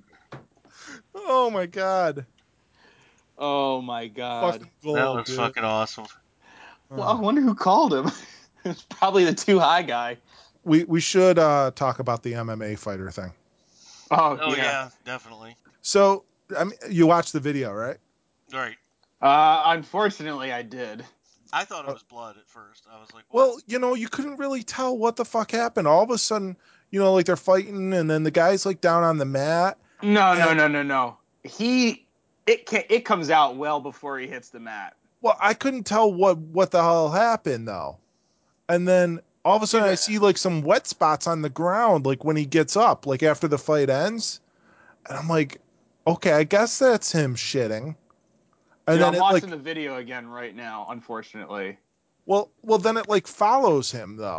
Oh my god. Oh my god. Fucking gold, That was dude. fucking awesome. Well, I wonder who called him. It's probably the Too High guy. We should talk about the MMA fighter thing. Oh yeah, definitely. So, I mean, you watched the video, right? Right. Unfortunately, I did. I thought it was blood at first. I was like, what? Well, you couldn't really tell what the fuck happened. All of a sudden, like they're fighting, and then the guy's like down on the mat. No. It comes out well before he hits the mat. Well, I couldn't tell what the hell happened though. And then all of a sudden, I see like some wet spots on the ground, like when he gets up, like after the fight ends. And I'm like, okay, I guess that's him shitting. And Dude, then I'm watching the video again right now, unfortunately. Well, then it like follows him though.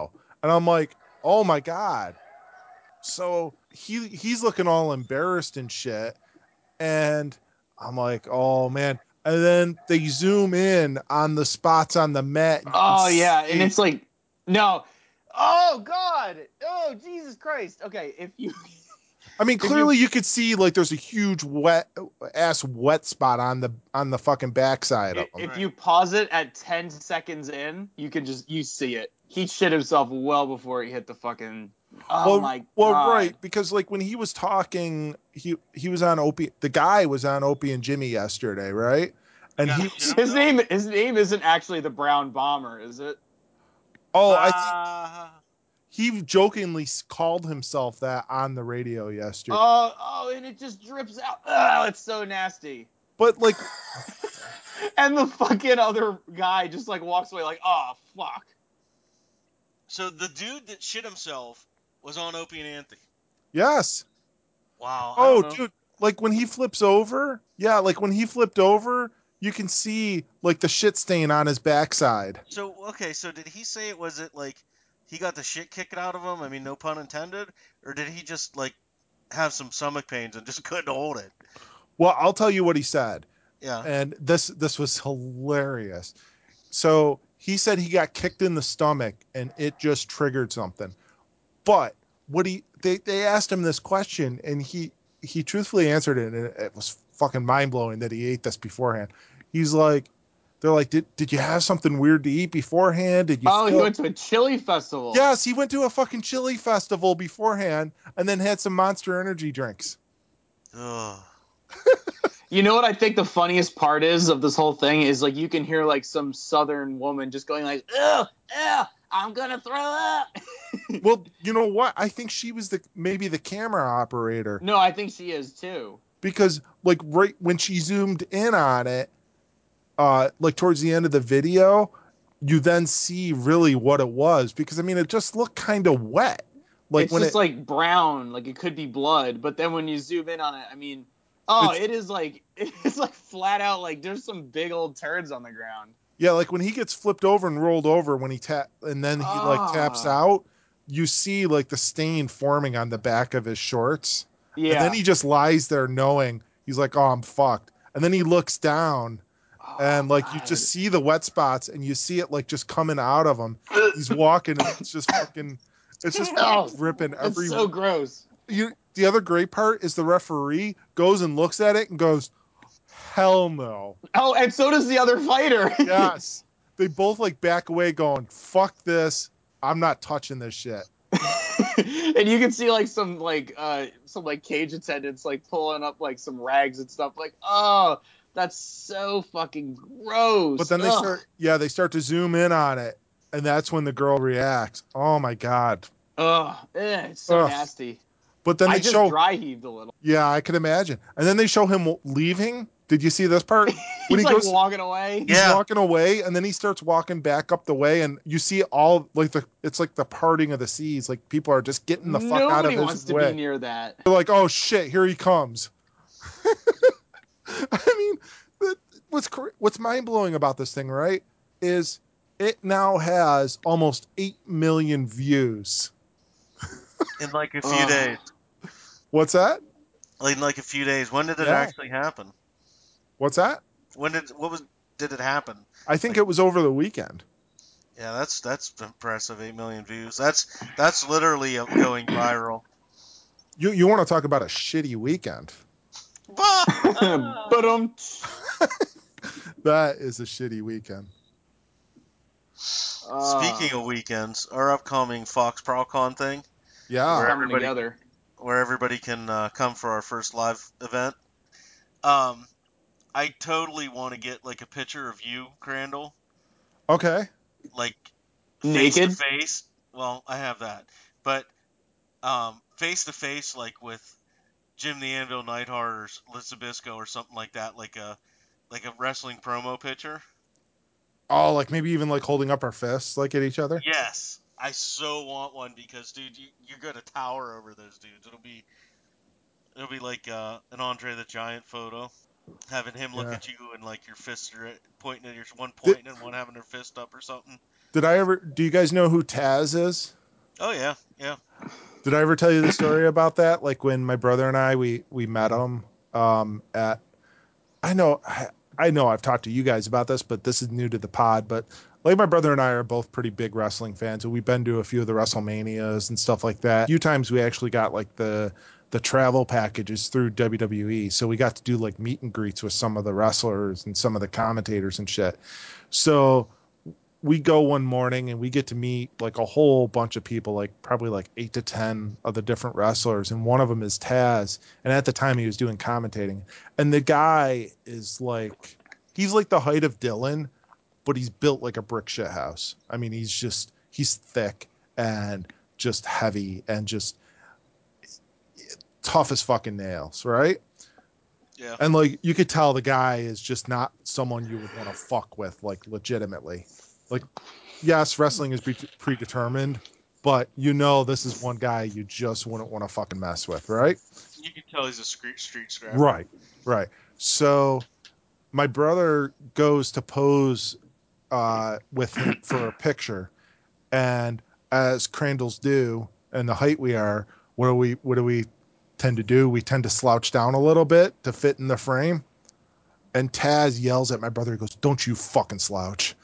And I'm like, oh my God. So he's looking all embarrassed and shit. And I'm like, oh man. And then they zoom in on the spots on the mat. Oh yeah, and it's like, no. Oh God. Oh Jesus Christ. Okay, if you I mean, clearly you could see like there's a huge wet spot on the fucking backside of him. if you pause it at 10 seconds in, you see it. He shit himself well before he hit the fucking. Oh my God. Well, right, because like when he was talking, he was on Opie. The guy was on Opie and Jimmy yesterday, right? And his name isn't actually the Brown Bomber, is it? Oh, I think he jokingly called himself that on the radio yesterday. Oh, and it just drips out. Oh, it's so nasty. But like, and the fucking other guy just like walks away like, oh fuck. So the dude that shit himself was on Opie and Anthony. Yes. Wow. Oh, dude, like when he flips over, you can see like the shit stain on his backside. So okay, so did he say it like he got the shit kicked out of him? I mean, no pun intended. Or did he just like have some stomach pains and just couldn't hold it? Well, I'll tell you what he said. Yeah. And this was hilarious. So he said he got kicked in the stomach and it just triggered something. But what they asked him this question and he truthfully answered it, and it was fucking mind blowing that he ate this beforehand. He's like, they're like, did you have something weird to eat beforehand? Did you? He went to a chili festival. Yes, he went to a fucking chili festival beforehand and then had some Monster Energy drinks. Ugh. You know what I think the funniest part is of this whole thing is like you can hear like some southern woman just going like, ugh, I'm gonna throw up. Well, you know what? I think she was maybe the camera operator. No, I think she is too. Because like right when she zoomed in on it, like towards the end of the video, you then see really what it was. Because I mean, it just looked kind of wet. Like it's just like brown, like it could be blood. But then when you zoom in on it, I mean, it's like flat out like there's some big old turds on the ground. Yeah, like when he gets flipped over and rolled over when he and then he like taps out, you see like the stain forming on the back of his shorts. Yeah. And then he just lies there knowing he's like, oh, I'm fucked. And then he looks down and like God. You just see the wet spots and you see it like just coming out of him. He's walking and it's just fucking dripping everywhere. It's so gross. The other great part is the referee goes and looks at it and goes, hell no. Oh, and so does the other fighter. Yes. They both like back away going, fuck this. I'm not touching this shit. And you can see like some cage attendants like pulling up like some rags and stuff like, oh, that's so fucking gross. But then they start to zoom in on it, and that's when the girl reacts. Oh my God. It's so nasty. But then I just dry heaved a little. Yeah, I can imagine. And then they show him leaving. Did you see this part? When he goes walking away. He's walking away, and then he starts walking back up the way, and you see all like it's like the parting of the seas. Like people are just getting the fuck out of his way. Nobody wants to be near that. They're like, oh shit, here he comes. I mean, what's mind blowing about this thing, right, is it now has almost 8 million views in like a few days. What's that? In like a few days. When did it actually happen? What's that? Did it happen? I think it was over the weekend. Yeah, that's impressive. 8 million views. That's literally going viral. You want to talk about a shitty weekend? That is a shitty weekend. Speaking of weekends, our upcoming Fox PrawCon thing. Yeah, where everybody can come for our first live event. I totally want to get like a picture of you, Crandall. Okay. Like naked? Face to face. Well, I have that, but face to face, like with Jim the Anvil Neidhart or Liz Zbyszko or something like that, like a wrestling promo picture. Oh, like maybe even like holding up our fists like at each other. Yes, I so want one because, dude, you're gonna tower over those dudes. It'll be like an Andre the Giant photo, having him look at you and like your fists are pointing at one pointing and one having their fist up or something. Do you guys know who Taz is? Oh yeah, yeah. Did I ever tell you the story about that? Like when my brother and I we met him at I know I've talked to you guys about this, but this is new to the pod. But like my brother and I are both pretty big wrestling fans, and we've been to a few of the WrestleManias and stuff like that. A few times we actually got like the travel packages through WWE, so we got to do like meet and greets with some of the wrestlers and some of the commentators and shit. So we go one morning and we get to meet like a whole bunch of people, like probably like 8 to 10 of the different wrestlers, and one of them is Taz, and at the time he was doing commentating, and the guy is like, he's like the height of Dylan, but he's built like a brick shit house. I mean, he's thick and just heavy and just tough as fucking nails, right? Yeah. And like you could tell the guy is just not someone you would want to fuck with, like legitimately. Like, yes, wrestling is predetermined, but you know this is one guy you just wouldn't want to fucking mess with, right? You can tell he's a street scrapper. Right, right. So my brother goes to pose with him for a picture, and as Crandalls do, and the height we are, what do we tend to do? We tend to slouch down a little bit to fit in the frame. And Taz yells at my brother. He goes, "Don't you fucking slouch."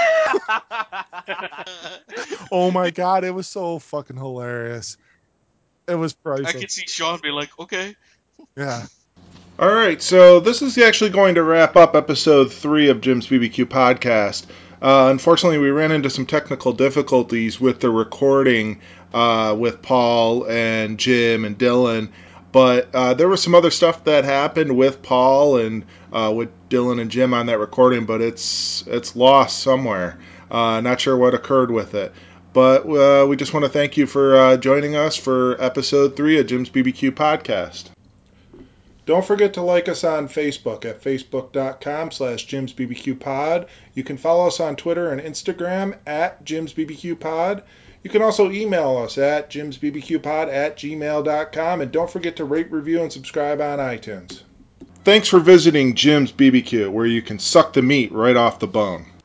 Oh my God. It was so fucking hilarious. It was I priceless. could see Sean be like, okay. Yeah. All right, so this is actually going to wrap up episode 3 of Jim's BBQ podcast. Unfortunately, we ran into some technical difficulties with the recording with Paul and Jim and Dylan, but there was some other stuff that happened with Paul and with Dylan and Jim on that recording, but it's lost somewhere. Not sure what occurred with it. But we just want to thank you for joining us for episode 3 of Jim's BBQ podcast. Don't forget to like us on Facebook at facebook.com/JimsBBQPod. You can follow us on Twitter and Instagram at JimsBBQPod. You can also email us at JimsBBQPod@gmail.com. And don't forget to rate, review, and subscribe on iTunes. Thanks for visiting Jim's BBQ, where you can suck the meat right off the bone.